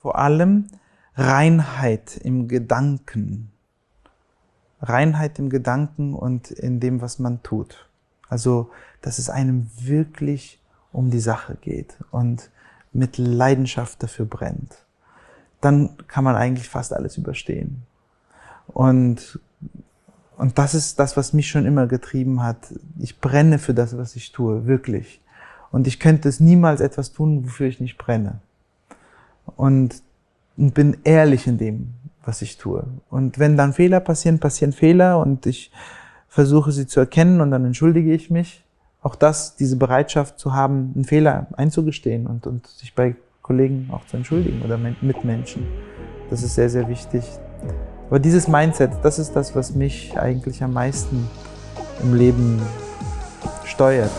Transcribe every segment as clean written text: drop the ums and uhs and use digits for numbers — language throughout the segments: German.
Vor allem Reinheit im Gedanken. Reinheit im Gedanken und in dem, was man tut. Also, dass es einem wirklich um die Sache geht und mit Leidenschaft dafür brennt. Dann kann man eigentlich fast alles überstehen. Und das ist das, was mich schon immer getrieben hat. Ich brenne für das, was ich tue, wirklich. Und ich könnte es niemals etwas tun, wofür ich nicht brenne. Und bin ehrlich in dem, was ich tue. Und wenn dann Fehler passieren, passieren Fehler und ich versuche sie zu erkennen und dann entschuldige ich mich. Auch diese Bereitschaft zu haben, einen Fehler einzugestehen und sich bei Kollegen auch zu entschuldigen oder Mitmenschen. Das ist sehr, sehr wichtig. Aber dieses Mindset, das ist das, was mich eigentlich am meisten im Leben steuert.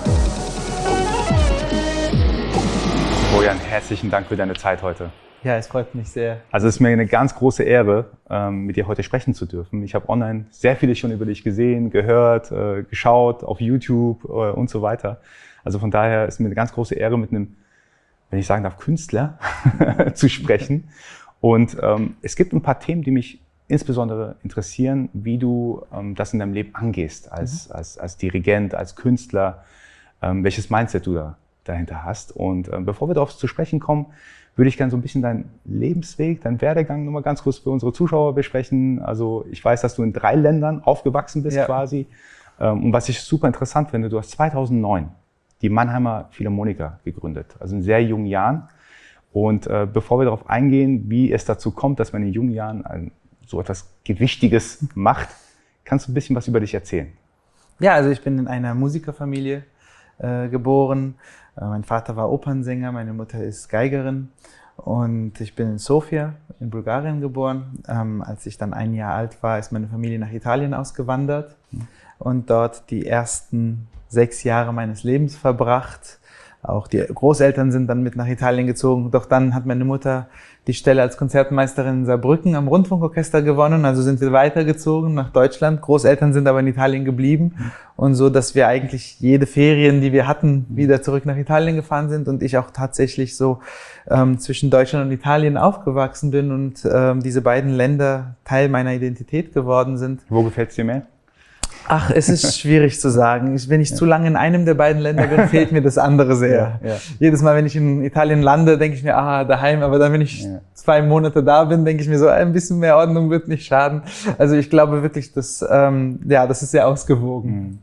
Bojan, herzlichen Dank für deine Zeit heute. Ja, es freut mich sehr. Also es ist mir eine ganz große Ehre, mit dir heute sprechen zu dürfen. Ich habe online sehr vieles schon über dich gesehen, gehört, geschaut, auf YouTube und so weiter. Also von daher ist mir eine ganz große Ehre, mit einem, wenn ich sagen darf, Künstler zu sprechen. Und es gibt ein paar Themen, die mich insbesondere interessieren, wie du das in deinem Leben angehst, als Dirigent, als Künstler, welches Mindset du dahinter hast. Und bevor wir darauf zu sprechen kommen, würde ich gerne so ein bisschen deinen Lebensweg, deinen Werdegang nochmal ganz kurz für unsere Zuschauer besprechen. Also ich weiß, dass du in 3 Ländern aufgewachsen bist quasi. Und was ich super interessant finde, du hast 2009 die Mannheimer Philharmoniker gegründet, also in sehr jungen Jahren. Und bevor wir darauf eingehen, wie es dazu kommt, dass man in jungen Jahren so etwas Gewichtiges macht, kannst du ein bisschen was über dich erzählen? Ja, also ich bin in einer Musikerfamilie geboren. Mein Vater war Opernsänger, meine Mutter ist Geigerin und ich bin in Sofia in Bulgarien geboren. Als ich dann 1 Jahr alt war, ist meine Familie nach Italien ausgewandert und dort die ersten 6 Jahre meines Lebens verbracht. Auch die Großeltern sind dann mit nach Italien gezogen. Doch dann hat meine Mutter die Stelle als Konzertmeisterin in Saarbrücken am Rundfunkorchester gewonnen. Also sind wir weitergezogen nach Deutschland. Großeltern sind aber in Italien geblieben. Und so, dass wir eigentlich jede Ferien, die wir hatten, wieder zurück nach Italien gefahren sind. Und ich auch tatsächlich so zwischen Deutschland und Italien aufgewachsen bin und diese beiden Länder Teil meiner Identität geworden sind. Wo gefällt es dir mehr? Ach, es ist schwierig zu sagen. Wenn ich zu lange in einem der beiden Länder bin, fehlt mir das andere sehr. Ja. Jedes Mal, wenn ich in Italien lande, denke ich mir, daheim. Aber dann, wenn ich 2 Monate da bin, denke ich mir so, ein bisschen mehr Ordnung wird nicht schaden. Also ich glaube wirklich, dass, das ist sehr ausgewogen.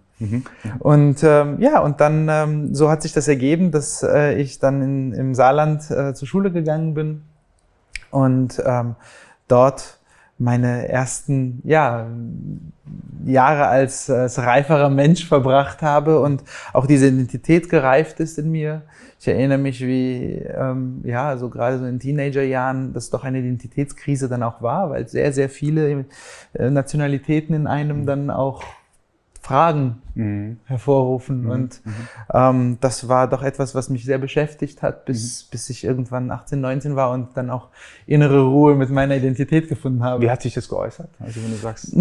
Und und dann so hat sich das ergeben, dass ich dann im Saarland zur Schule gegangen bin und dort meine ersten Jahre als reiferer Mensch verbracht habe und auch diese Identität gereift ist in mir. Ich erinnere mich, wie so gerade so in Teenagerjahren das doch eine Identitätskrise dann auch war, weil sehr, sehr viele Nationalitäten in einem dann auch Fragen hervorrufen. Und das war doch etwas, was mich sehr beschäftigt hat, bis ich irgendwann 18, 19 war und dann auch innere Ruhe mit meiner Identität gefunden habe. Wie hat sich das geäußert? Also wenn du sagst,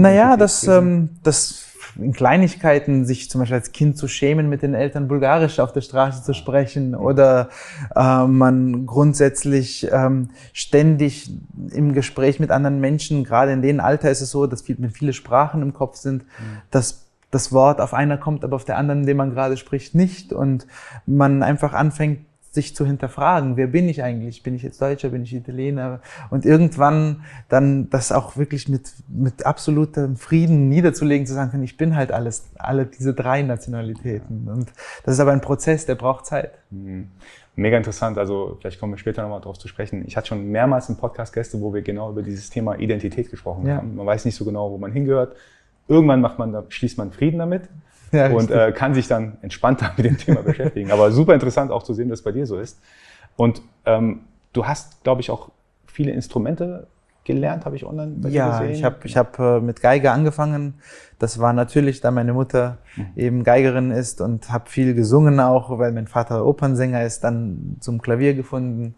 das in Kleinigkeiten, sich zum Beispiel als Kind zu schämen, mit den Eltern Bulgarisch auf der Straße zu sprechen oder man grundsätzlich ständig im Gespräch mit anderen Menschen, gerade in dem Alter ist es so, dass viele Sprachen im Kopf sind, dass das Wort auf einer kommt, aber auf der anderen, in dem man gerade spricht, nicht. Und man einfach anfängt, sich zu hinterfragen, wer bin ich eigentlich? Bin ich jetzt Deutscher, bin ich Italiener? Und irgendwann dann das auch wirklich mit absolutem Frieden niederzulegen, zu sagen, ich bin halt alle diese 3 Nationalitäten. Und das ist aber ein Prozess, der braucht Zeit. Mega interessant, also vielleicht kommen wir später nochmal drauf zu sprechen. Ich hatte schon mehrmals im Podcast Gäste, wo wir genau über dieses Thema Identität gesprochen haben. Man weiß nicht so genau, wo man hingehört. Irgendwann schließt man Frieden damit und kann sich dann entspannter mit dem Thema beschäftigen. Aber super interessant auch zu sehen, dass es bei dir so ist. Und du hast, glaube ich, auch viele Instrumente gelernt, habe ich online bei dir gesehen. Ich hab mit Geige angefangen. Das war natürlich, da meine Mutter eben Geigerin ist und habe viel gesungen auch, weil mein Vater Opernsänger ist, dann zum Klavier gefunden.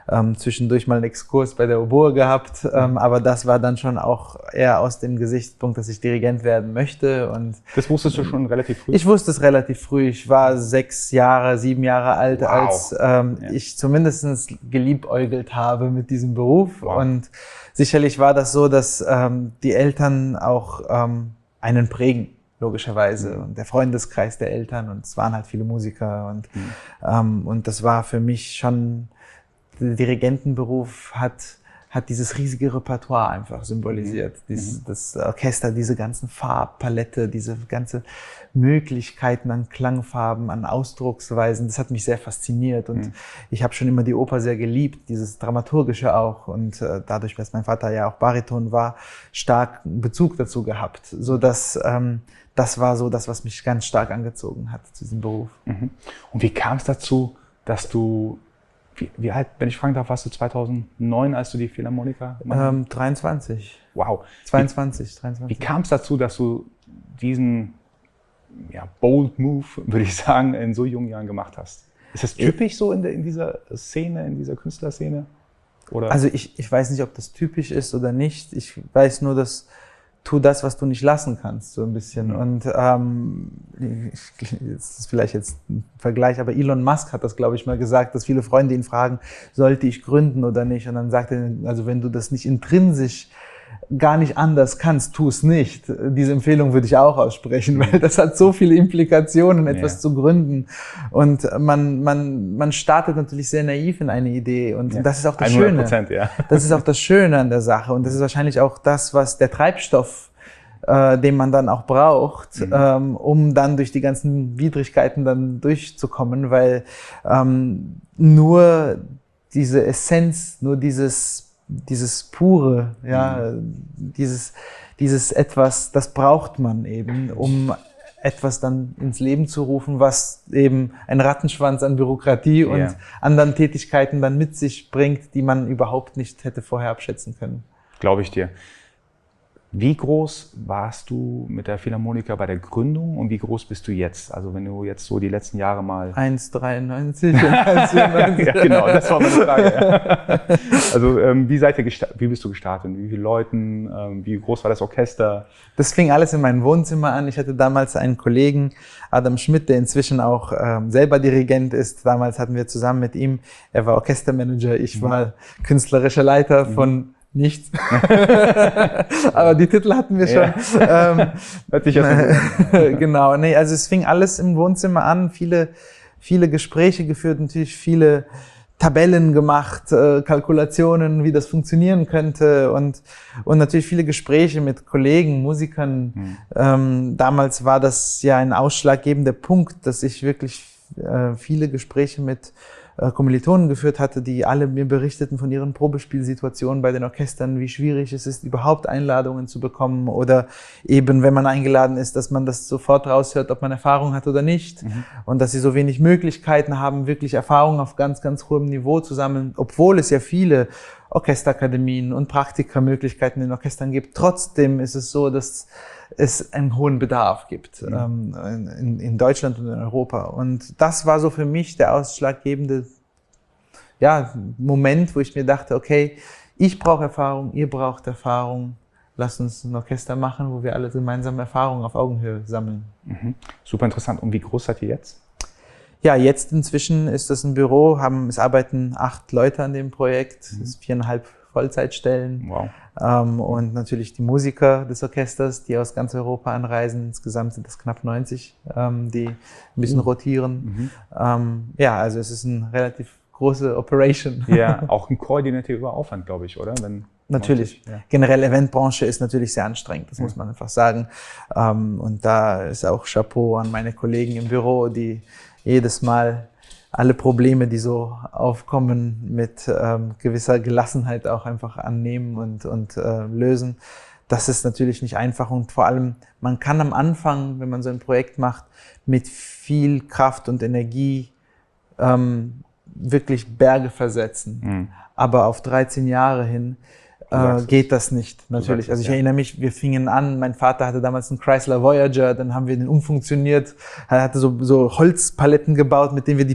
zwischendurch mal einen Exkurs bei der Oboe gehabt, aber das war dann schon auch eher aus dem Gesichtspunkt, dass ich Dirigent werden möchte. Und das wusstest du schon relativ früh? Ich wusste es relativ früh. Ich war 7 Jahre alt, als ich zumindest geliebäugelt habe mit diesem Beruf. Und sicherlich war das so, dass die Eltern auch einen prägen, logischerweise. Und der Freundeskreis der Eltern, und es waren halt viele Musiker. Und das war für mich schon, der Dirigentenberuf hat dieses riesige Repertoire einfach symbolisiert. Das Orchester, diese ganzen Farbpalette, diese ganze Möglichkeiten an Klangfarben, an Ausdrucksweisen, das hat mich sehr fasziniert. Und ich habe schon immer die Oper sehr geliebt, dieses Dramaturgische auch. Und dadurch, dass mein Vater ja auch Bariton war, stark Bezug dazu gehabt. Sodass das war so das, was mich ganz stark angezogen hat zu diesem Beruf. Und wie kam es dazu, dass du, wie alt, wenn ich fragen darf, warst du 2009, als du die Philharmoniker gemacht hast? 23. Wow. 23. Wie kam es dazu, dass du diesen bold Move, würde ich sagen, in so jungen Jahren gemacht hast? Ist das typisch so in dieser Szene, in dieser Künstlerszene? Oder? Also ich weiß nicht, ob das typisch ist oder nicht. Ich weiß nur, dass tu das, was du nicht lassen kannst, so ein bisschen. Und das ist vielleicht jetzt ein Vergleich, aber Elon Musk hat das, glaube ich, mal gesagt, dass viele Freunde ihn fragen, sollte ich gründen oder nicht? Und dann sagt er, also wenn du das nicht intrinsisch gar nicht anders kannst, tu es nicht. Diese Empfehlung würde ich auch aussprechen, weil das hat so viele Implikationen, etwas zu gründen. Und man startet natürlich sehr naiv in eine Idee. Und das ist auch das 100%, Schöne. Das ist auch das Schöne an der Sache. Und das ist wahrscheinlich auch das, was der Treibstoff, den man dann auch braucht, um dann durch die ganzen Widrigkeiten dann durchzukommen, weil nur diese Essenz, nur dieses pure, dieses etwas, das braucht man eben, um etwas dann ins Leben zu rufen, was eben ein Rattenschwanz an Bürokratie und anderen Tätigkeiten dann mit sich bringt, die man überhaupt nicht hätte vorher abschätzen können. Glaube ich dir. Wie groß warst du mit der Philharmoniker bei der Gründung und wie groß bist du jetzt? Also wenn du jetzt so die letzten Jahre mal... 1,93 und 1,94. Ja, genau, das war meine Frage. Also wie bist du gestartet? Wie viele Leuten? Wie groß war das Orchester? Das fing alles in meinem Wohnzimmer an. Ich hatte damals einen Kollegen, Adam Schmidt, der inzwischen auch selber Dirigent ist. Damals hatten wir zusammen mit ihm, er war Orchestermanager, ich war künstlerischer Leiter von nichts. Aber die Titel hatten wir schon. Hört sich ja so genau, nee, also es fing alles im Wohnzimmer an, viele Gespräche geführt, natürlich viele Tabellen gemacht, Kalkulationen, wie das funktionieren könnte und natürlich viele Gespräche mit Kollegen, Musikern. Damals war das ja ein ausschlaggebender Punkt, dass ich wirklich viele Gespräche mit Kommilitonen geführt hatte, die alle mir berichteten von ihren Probespielsituationen bei den Orchestern, wie schwierig es ist, überhaupt Einladungen zu bekommen oder eben, wenn man eingeladen ist, dass man das sofort raushört, ob man Erfahrung hat oder nicht und dass sie so wenig Möglichkeiten haben, wirklich Erfahrung auf ganz, ganz hohem Niveau zu sammeln, obwohl es ja viele Orchesterakademien und Praktikermöglichkeiten in Orchestern gibt. Trotzdem ist es so, dass es einen hohen Bedarf gibt in Deutschland und in Europa. Und das war so für mich der ausschlaggebende Moment, wo ich mir dachte, okay, ich brauche Erfahrung, ihr braucht Erfahrung, lasst uns ein Orchester machen, wo wir alle gemeinsam Erfahrung auf Augenhöhe sammeln. Super interessant. Und wie groß seid ihr jetzt? Ja, jetzt inzwischen ist das ein Büro, es arbeiten 8 Leute an dem Projekt, es ist 4,5 Vollzeitstellen. Wow. Und natürlich die Musiker des Orchesters, die aus ganz Europa anreisen. Insgesamt sind es knapp 90, die ein bisschen rotieren. Also es ist eine relativ große Operation. Ja, auch ein koordinativer Aufwand, glaube ich, oder? Natürlich. Generell Eventbranche ist natürlich sehr anstrengend, das muss man einfach sagen. Und da ist auch Chapeau an meine Kollegen im Büro, die jedes Mal alle Probleme, die so aufkommen, mit gewisser Gelassenheit auch einfach annehmen und lösen. Das ist natürlich nicht einfach und vor allem, man kann am Anfang, wenn man so ein Projekt macht, mit viel Kraft und Energie wirklich Berge versetzen. Aber auf 13 Jahre hin geht das nicht, natürlich. Also ich erinnere mich, wir fingen an, mein Vater hatte damals einen Chrysler Voyager, dann haben wir den umfunktioniert, er hatte so Holzpaletten gebaut, mit denen wir die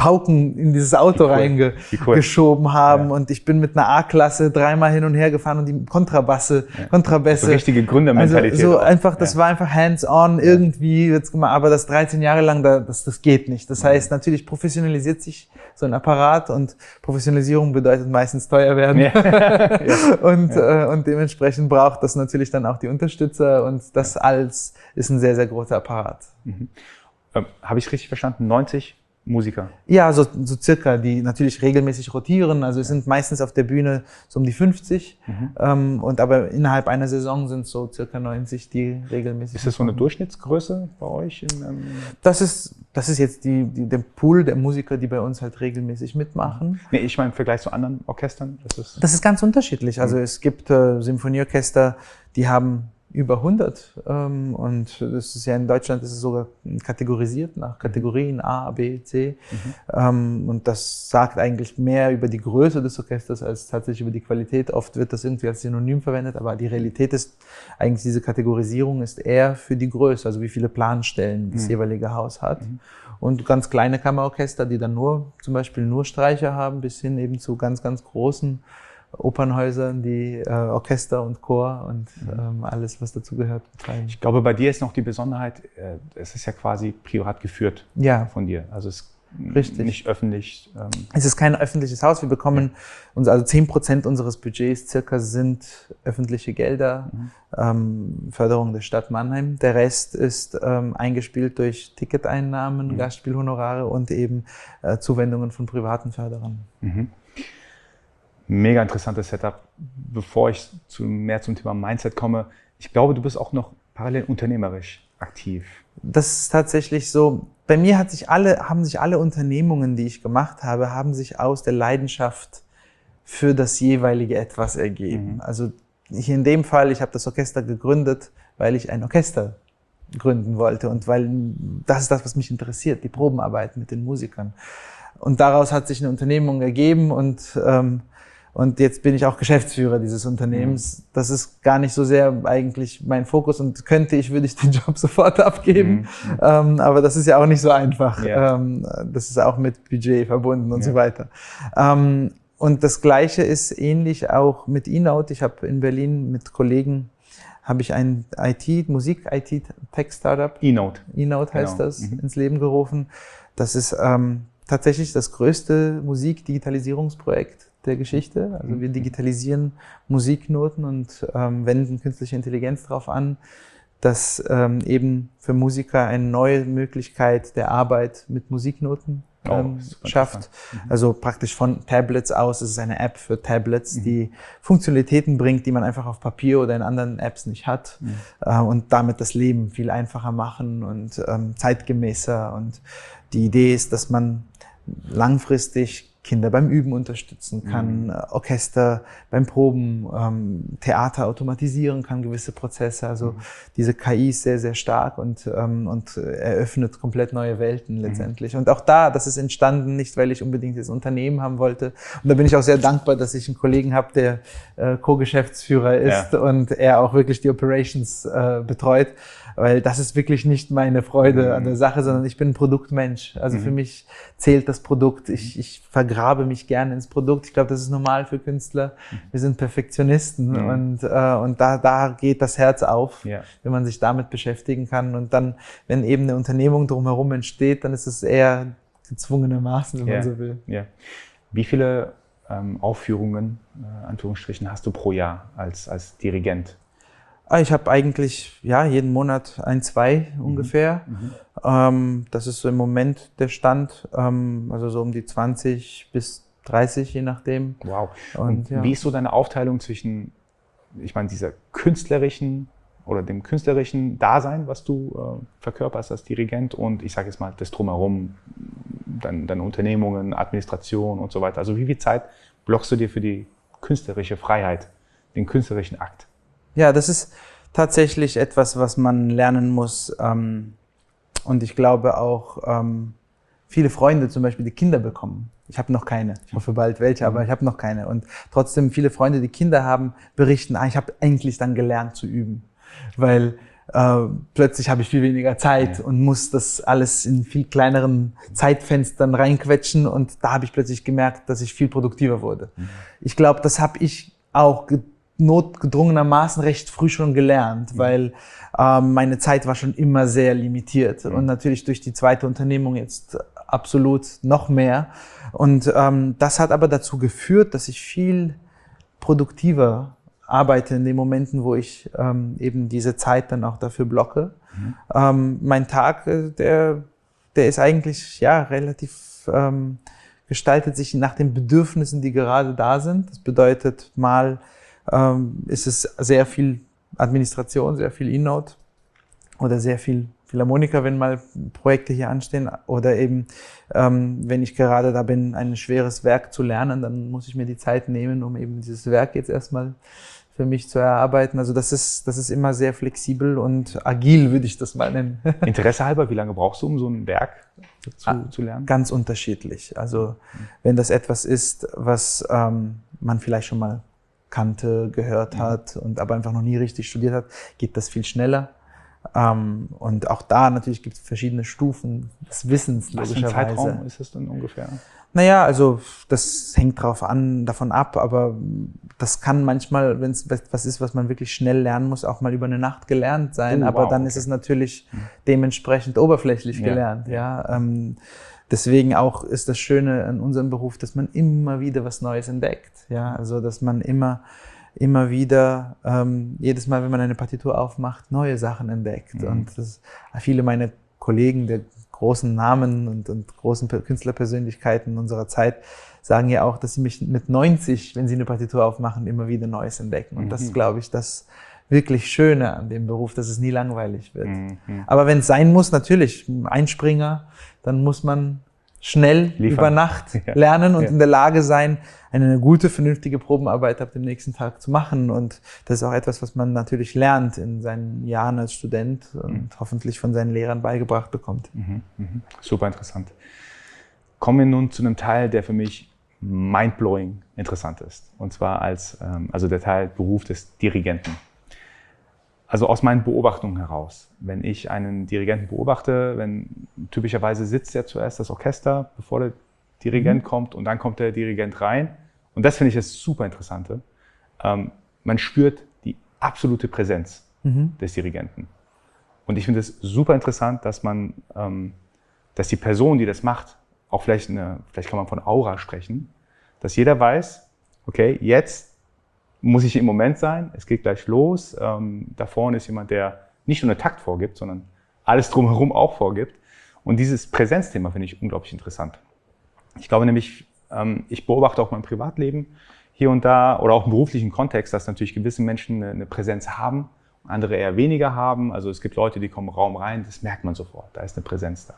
Pauken in dieses Auto reingeschoben haben. Und ich bin mit einer A-Klasse 3-mal hin und her gefahren und die Kontrabässe. So richtige Gründermentalität. Also so einfach, das war einfach hands-on irgendwie jetzt gemacht, aber das 13 Jahre lang, das geht nicht. Das heißt, natürlich professionalisiert sich so ein Apparat und Professionalisierung bedeutet meistens teuer werden. Und dementsprechend braucht das natürlich dann auch die Unterstützer und das alles ist ein sehr, sehr großer Apparat. Habe ich richtig verstanden? 90 Musiker? Ja, so circa, die natürlich regelmäßig rotieren. Also es sind meistens auf der Bühne so um die 50. Aber innerhalb einer Saison sind so circa 90, die regelmäßig. Ist das so eine Durchschnittsgröße bei euch? Das ist jetzt der Pool der Musiker, die bei uns halt regelmäßig mitmachen. Nee, ich meine im Vergleich zu anderen Orchestern? Das ist ganz unterschiedlich. Also es gibt Symphonieorchester, die haben über 100 und das ist ja in Deutschland ist es sogar kategorisiert nach Kategorien A, B, C und das sagt eigentlich mehr über die Größe des Orchesters als tatsächlich über die Qualität. Oft wird das irgendwie als Synonym verwendet, aber die Realität ist eigentlich, diese Kategorisierung ist eher für die Größe, also wie viele Planstellen das jeweilige Haus hat. Und ganz kleine Kammerorchester, die dann zum Beispiel nur Streicher haben, bis hin eben zu ganz, ganz großen Opernhäusern, die Orchester und Chor und alles, was dazu gehört, betreiben. Ich glaube, bei dir ist noch die Besonderheit, es ist ja quasi privat geführt von dir. Also es ist nicht öffentlich. Es ist kein öffentliches Haus. Wir bekommen also 10% unseres Budgets circa sind öffentliche Gelder, Förderung der Stadt Mannheim. Der Rest ist eingespielt durch Ticketeinnahmen, Gastspielhonorare und eben Zuwendungen von privaten Förderern. Mega interessantes Setup. Bevor ich mehr zum Thema Mindset komme, ich glaube, du bist auch noch parallel unternehmerisch aktiv. Das ist tatsächlich so. Bei mir haben sich alle Unternehmungen, die ich gemacht habe, haben sich aus der Leidenschaft für das jeweilige Etwas ergeben. Also hier in dem Fall, ich habe das Orchester gegründet, weil ich ein Orchester gründen wollte und weil das ist das, was mich interessiert, die Probenarbeit mit den Musikern. Und daraus hat sich eine Unternehmung ergeben und jetzt bin ich auch Geschäftsführer dieses Unternehmens. Das ist gar nicht so sehr eigentlich mein Fokus und würde ich den Job sofort abgeben. Aber das ist ja auch nicht so einfach. Das ist auch mit Budget verbunden und so weiter. Und das Gleiche ist ähnlich auch mit eNote. Ich habe in Berlin mit Kollegen ein Musik-IT-Tech-Startup. eNote. eNote heißt das, ins Leben gerufen. Das ist tatsächlich das größte Musik-Digitalisierungsprojekt der Geschichte. Also wir digitalisieren Musiknoten und wenden künstliche Intelligenz darauf an, dass eben für Musiker eine neue Möglichkeit der Arbeit mit Musiknoten schafft. Also praktisch von Tablets aus. Es ist eine App für Tablets, die Funktionalitäten bringt, die man einfach auf Papier oder in anderen Apps nicht hat und damit das Leben viel einfacher machen und zeitgemäßer. Und die Idee ist, dass man langfristig Kinder beim Üben unterstützen kann, Orchester beim Proben, Theater automatisieren kann, gewisse Prozesse. Also diese KI ist sehr, sehr stark und eröffnet komplett neue Welten letztendlich. Und auch das ist entstanden, nicht weil ich unbedingt das Unternehmen haben wollte. Und da bin ich auch sehr dankbar, dass ich einen Kollegen habe, der Co-Geschäftsführer ist und er auch wirklich die Operations betreut. Weil das ist wirklich nicht meine Freude an der Sache, sondern ich bin ein Produktmensch. Also für mich zählt das Produkt. Ich vergrabe mich gerne ins Produkt. Ich glaube, das ist normal für Künstler. Wir sind Perfektionisten und da geht das Herz auf, wenn man sich damit beschäftigen kann. Und dann, wenn eben eine Unternehmung drumherum entsteht, dann ist es eher gezwungenermaßen, wenn man so will. Wie viele Aufführungen, Anführungsstrichen, hast du pro Jahr als Dirigent? Ich habe eigentlich jeden Monat 1, 2 ungefähr. Das ist so im Moment der Stand, also so um die 20 bis 30, je nachdem. Wow. Und wie ist so deine Aufteilung zwischen, ich meine, dieser künstlerischen oder dem künstlerischen Dasein, was du verkörperst als Dirigent und ich sage jetzt mal das Drumherum, deine Unternehmungen, Administration und so weiter. Also wie viel Zeit blockst du dir für die künstlerische Freiheit, den künstlerischen Akt? Ja, das ist tatsächlich etwas, was man lernen muss. Und ich glaube auch, viele Freunde zum Beispiel, die Kinder bekommen. Ich habe noch keine. Ich hoffe bald welche, aber ich habe noch keine. Und trotzdem viele Freunde, die Kinder haben, berichten, ich habe endlich dann gelernt zu üben. Weil plötzlich habe ich viel weniger Zeit und muss das alles in viel kleineren Zeitfenstern reinquetschen und da habe ich plötzlich gemerkt, dass ich viel produktiver wurde. Ich glaube, das habe ich auch notgedrungenermaßen recht früh schon gelernt, weil meine Zeit war schon immer sehr limitiert und natürlich durch die zweite Unternehmung jetzt absolut noch mehr. Und das hat aber dazu geführt, dass ich viel produktiver arbeite in den Momenten, wo ich eben diese Zeit dann auch dafür blocke. Mein Tag, der ist eigentlich relativ gestaltet sich nach den Bedürfnissen, die gerade da sind. Das bedeutet, mal ist es sehr viel Administration, sehr viel E-Note oder sehr viel Philharmoniker, wenn mal Projekte hier anstehen, oder eben, wenn ich gerade da bin, ein schweres Werk zu lernen, dann muss ich mir die Zeit nehmen, um eben dieses Werk jetzt erstmal für mich zu erarbeiten. Also das ist immer sehr flexibel und agil, würde ich das mal nennen. Interesse halber, wie lange brauchst du, um so ein Werk zu lernen? Ganz unterschiedlich. Also wenn das etwas ist, was man vielleicht schon mal kannte, gehört hat und aber einfach noch nie richtig studiert hat, geht das viel schneller. Und auch da natürlich gibt es verschiedene Stufen des Wissens, logischerweise. Was für ein Zeitraum ist es denn ungefähr? Naja, also das hängt davon ab, aber das kann manchmal, wenn es was ist, was man wirklich schnell lernen muss, auch mal über eine Nacht gelernt sein, aber dann ist es natürlich dementsprechend oberflächlich gelernt. Ja. Deswegen auch ist das Schöne an unserem Beruf, dass man immer wieder was Neues entdeckt. Ja, also dass man immer wieder, jedes Mal, wenn man eine Partitur aufmacht, neue Sachen entdeckt. Und viele meiner Kollegen der großen Namen und großen Künstlerpersönlichkeiten unserer Zeit sagen ja auch, dass sie mich mit 90, wenn sie eine Partitur aufmachen, immer wieder Neues entdecken. Und das ist, glaube ich, das wirklich Schöne an dem Beruf, dass es nie langweilig wird. Aber wenn es sein muss, natürlich, ein Springer, dann muss man schnell über Nacht lernen und in der Lage sein, eine gute, vernünftige Probenarbeit ab dem nächsten Tag zu machen. Und das ist auch etwas, was man natürlich lernt in seinen Jahren als Student und hoffentlich von seinen Lehrern beigebracht bekommt. Super interessant. Kommen wir nun zu einem Teil, der für mich mindblowing interessant ist. Und zwar also der Teil Beruf des Dirigenten. Also aus meinen Beobachtungen heraus. Wenn ich einen Dirigenten beobachte, typischerweise sitzt ja zuerst das Orchester, bevor der Dirigent kommt, und dann kommt der Dirigent rein. Und das finde ich das super Interessante. Man spürt die absolute Präsenz des Dirigenten. Und ich finde es super interessant, dass die Person, die das macht, auch vielleicht kann man von Aura sprechen, dass jeder weiß, okay, jetzt muss ich im Moment sein, es geht gleich los. Da vorne ist jemand, der nicht nur einen Takt vorgibt, sondern alles drumherum auch vorgibt. Und dieses Präsenzthema finde ich unglaublich interessant. Ich glaube nämlich, ich beobachte auch mein Privatleben hier und da oder auch im beruflichen Kontext, dass natürlich gewisse Menschen eine Präsenz haben, andere eher weniger haben. Also es gibt Leute, die kommen im Raum rein, das merkt man sofort, da ist eine Präsenz da.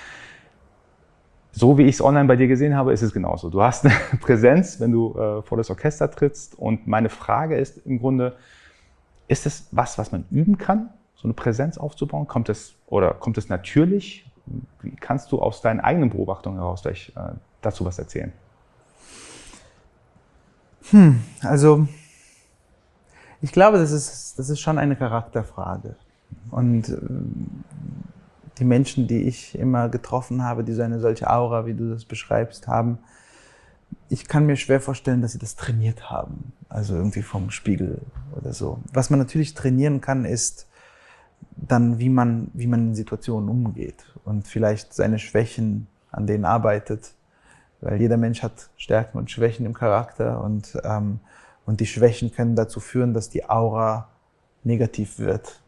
So wie ich es online bei dir gesehen habe, ist es genauso. Du hast eine Präsenz, wenn du vor das Orchester trittst. Und meine Frage ist im Grunde, ist es was man üben kann, so eine Präsenz aufzubauen? Kommt es natürlich? Wie kannst du aus deinen eigenen Beobachtungen heraus vielleicht dazu was erzählen? Also ich glaube, das ist schon eine Charakterfrage. Und die Menschen, die ich immer getroffen habe, die so eine solche Aura, wie du das beschreibst, haben, ich kann mir schwer vorstellen, dass sie das trainiert haben. Also irgendwie vom Spiegel oder so. Was man natürlich trainieren kann, ist dann, wie man in Situationen umgeht und vielleicht seine Schwächen, an denen arbeitet. Weil jeder Mensch hat Stärken und Schwächen im Charakter und die Schwächen können dazu führen, dass die Aura negativ wird.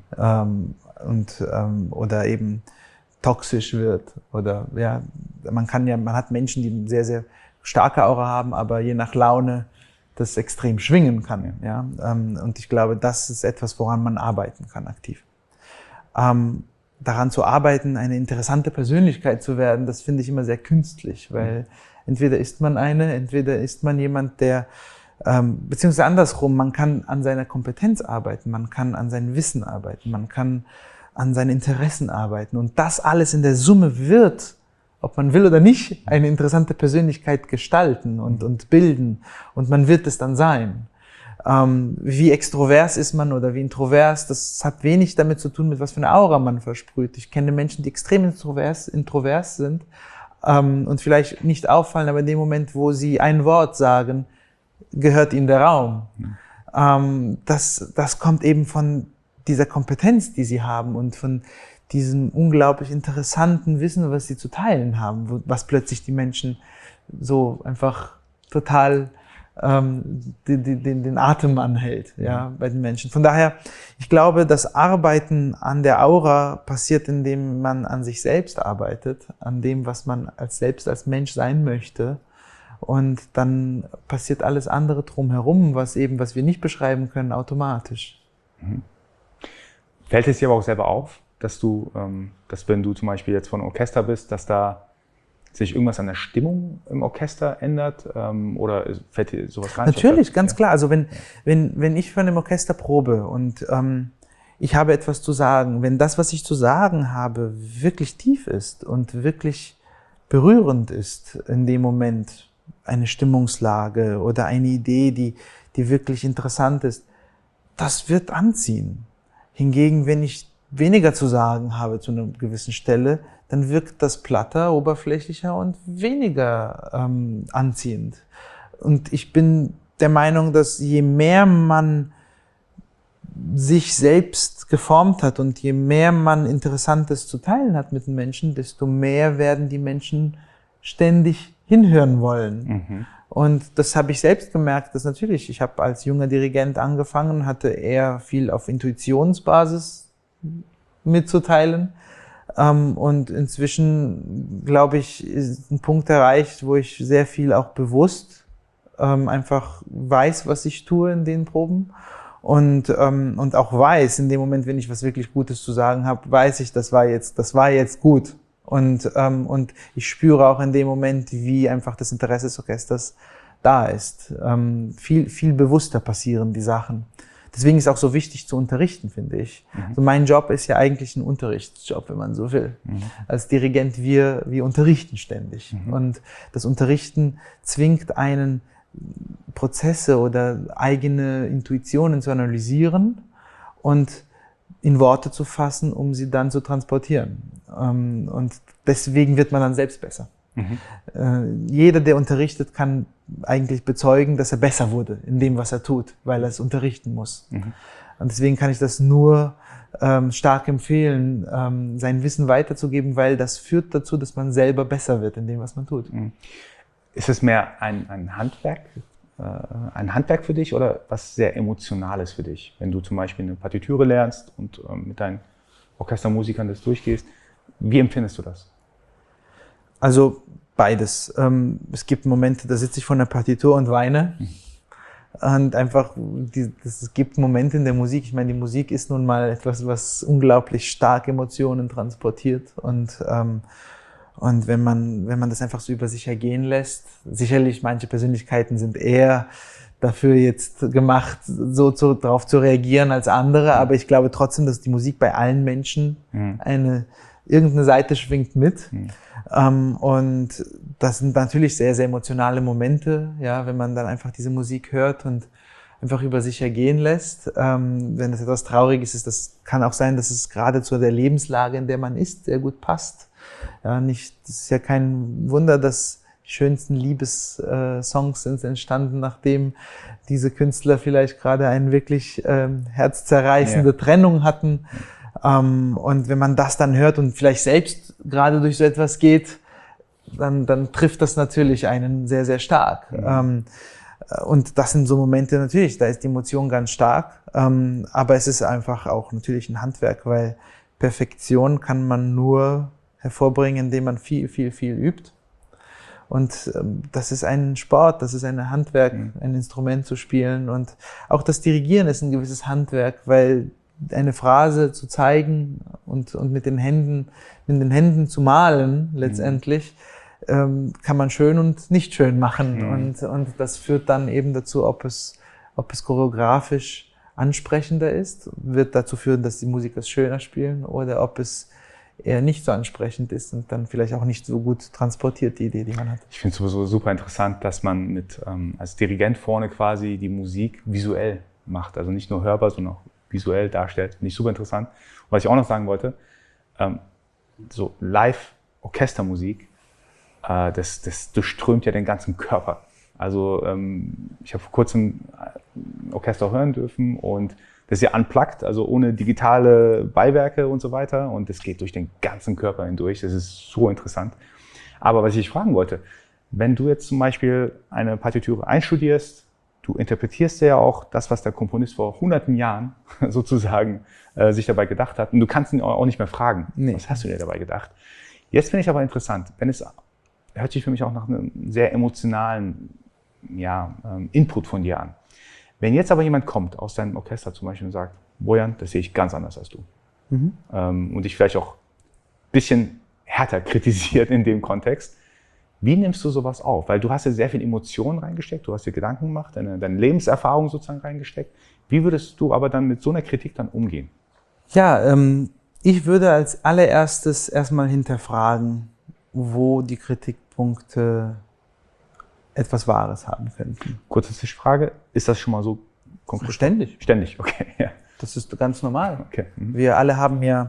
Oder eben toxisch wird, oder man hat Menschen, die eine sehr, sehr starke Aura haben, aber je nach Laune das extrem schwingen kann. Und ich glaube, das ist etwas, woran man arbeiten kann, aktiv. Daran zu arbeiten, eine interessante Persönlichkeit zu werden, das finde ich immer sehr künstlich, weil entweder ist man jemand, der beziehungsweise andersrum, man kann an seiner Kompetenz arbeiten, man kann an seinem Wissen arbeiten, man kann an seinen Interessen arbeiten. Und das alles in der Summe wird, ob man will oder nicht, eine interessante Persönlichkeit gestalten und bilden. Und man wird es dann sein. Wie extrovers ist man oder wie introvers, das hat wenig damit zu tun, mit was für eine Aura man versprüht. Ich kenne Menschen, die extrem introvers sind und vielleicht nicht auffallen, aber in dem Moment, wo sie ein Wort sagen, gehört ihnen der Raum. Das kommt eben von dieser Kompetenz, die sie haben und von diesem unglaublich interessanten Wissen, was sie zu teilen haben, was plötzlich die Menschen so einfach total den Atem anhält, ja, bei den Menschen. Von daher, ich glaube, das Arbeiten an der Aura passiert, indem man an sich selbst arbeitet, an dem, was man selbst als Mensch sein möchte. Und dann passiert alles andere drumherum, was wir nicht beschreiben können, automatisch. Fällt es dir aber auch selber auf, dass wenn du zum Beispiel jetzt von Orchester bist, dass da sich irgendwas an der Stimmung im Orchester ändert? Oder fällt dir sowas gar nicht auf? Natürlich, ganz klar. Also wenn ich von einem Orchester probe und ich habe etwas zu sagen, wenn das, was ich zu sagen habe, wirklich tief ist und wirklich berührend ist in dem Moment, eine Stimmungslage oder eine Idee, die wirklich interessant ist, das wird anziehen. Hingegen, wenn ich weniger zu sagen habe zu einer gewissen Stelle, dann wirkt das platter, oberflächlicher und weniger anziehend. Und ich bin der Meinung, dass je mehr man sich selbst geformt hat und je mehr man Interessantes zu teilen hat mit den Menschen, desto mehr werden die Menschen ständig hinhören wollen. Und das habe ich selbst gemerkt, dass natürlich, ich habe als junger Dirigent angefangen, hatte eher viel auf Intuitionsbasis mitzuteilen. Und inzwischen, glaube ich, ist ein Punkt erreicht, wo ich sehr viel auch bewusst einfach weiß, was ich tue in den Proben. Und auch weiß, in dem Moment, wenn ich was wirklich Gutes zu sagen habe, weiß ich, das war jetzt gut. Und ich spüre auch in dem Moment, wie einfach das Interesse des Orchesters da ist. Viel bewusster passieren die Sachen. Deswegen ist es auch so wichtig zu unterrichten, finde ich. Also mein Job ist ja eigentlich ein Unterrichtsjob, wenn man so will. Als Dirigent, wir unterrichten ständig. Und das Unterrichten zwingt einen, Prozesse oder eigene Intuitionen zu analysieren und in Worte zu fassen, um sie dann zu transportieren. Und deswegen wird man dann selbst besser. Jeder, der unterrichtet, kann eigentlich bezeugen, dass er besser wurde in dem, was er tut, weil er es unterrichten muss. Und deswegen kann ich das nur stark empfehlen, sein Wissen weiterzugeben, weil das führt dazu, dass man selber besser wird in dem, was man tut. Ist es mehr ein Handwerk für dich oder was sehr Emotionales für dich? Wenn du zum Beispiel eine Partitüre lernst und mit deinen Orchestermusikern das durchgehst, wie empfindest du das? Also beides. Es gibt Momente, da sitze ich vor einer Partitur und weine. Und einfach, es gibt Momente in der Musik, ich meine, die Musik ist nun mal etwas, was unglaublich stark Emotionen transportiert. Und wenn man das einfach so über sich ergehen lässt, sicherlich manche Persönlichkeiten sind eher dafür jetzt gemacht, darauf zu reagieren als andere, aber ich glaube trotzdem, dass die Musik bei allen Menschen irgendeine Seite schwingt mit. Und das sind natürlich sehr, sehr emotionale Momente, ja, wenn man dann einfach diese Musik hört und einfach über sich ergehen lässt. Wenn es etwas Trauriges ist, das kann auch sein, dass es gerade zu der Lebenslage, in der man ist, sehr gut passt. Ja, das ist ja kein Wunder, dass die schönsten Liebessongs sind entstanden, nachdem diese Künstler vielleicht gerade eine wirklich herzzerreißende Trennung hatten. Und wenn man das dann hört und vielleicht selbst gerade durch so etwas geht, dann trifft das natürlich einen sehr, sehr stark. Und das sind so Momente natürlich, da ist die Emotion ganz stark. Aber es ist einfach auch natürlich ein Handwerk, weil Perfektion kann man nur hervorbringen, indem man viel, viel, viel übt. Und das ist ein Sport, das ist ein Handwerk, ein Instrument zu spielen. Und auch das Dirigieren ist ein gewisses Handwerk, weil eine Phrase zu zeigen und mit den Händen zu malen letztendlich, kann man schön und nicht schön machen. Und das führt dann eben dazu, ob es choreografisch ansprechender ist, wird dazu führen, dass die Musiker es schöner spielen, oder ob es eher nicht so ansprechend ist und dann vielleicht auch nicht so gut transportiert, die Idee, die man hat. Ich finde es sowieso super interessant, dass man mit als Dirigent vorne quasi die Musik visuell macht. Also nicht nur hörbar, sondern auch visuell darstellt. Finde ich super interessant. Und was ich auch noch sagen wollte, so Live-Orchestermusik, das durchströmt ja den ganzen Körper. Also ich habe vor kurzem ein Orchester hören dürfen und das ist ja unplugged, also ohne digitale Beiwerke und so weiter. Und das geht durch den ganzen Körper hindurch. Das ist so interessant. Aber was ich fragen wollte, wenn du jetzt zum Beispiel eine Partitur einstudierst, du interpretierst ja auch das, was der Komponist vor hunderten Jahren sozusagen sich dabei gedacht hat. Und du kannst ihn auch nicht mehr fragen, was hast du dir dabei gedacht? Jetzt finde ich aber interessant, hört sich für mich auch nach einem sehr emotionalen Input von dir an. Wenn jetzt aber jemand kommt aus deinem Orchester zum Beispiel und sagt, Bojan, das sehe ich ganz anders als du. Und dich vielleicht auch ein bisschen härter kritisiert in dem Kontext. Wie nimmst du sowas auf? Weil du hast ja sehr viel Emotionen reingesteckt, du hast dir Gedanken gemacht, deine Lebenserfahrung sozusagen reingesteckt. Wie würdest du aber dann mit so einer Kritik dann umgehen? Ja, ich würde als allererstes erstmal hinterfragen, wo die Kritikpunkte etwas Wahres haben könnten. Kurze Zwischenfrage, ist das schon mal so konkret? Ständig. Ständig, okay. Ja. Das ist ganz normal. Okay. Wir alle haben ja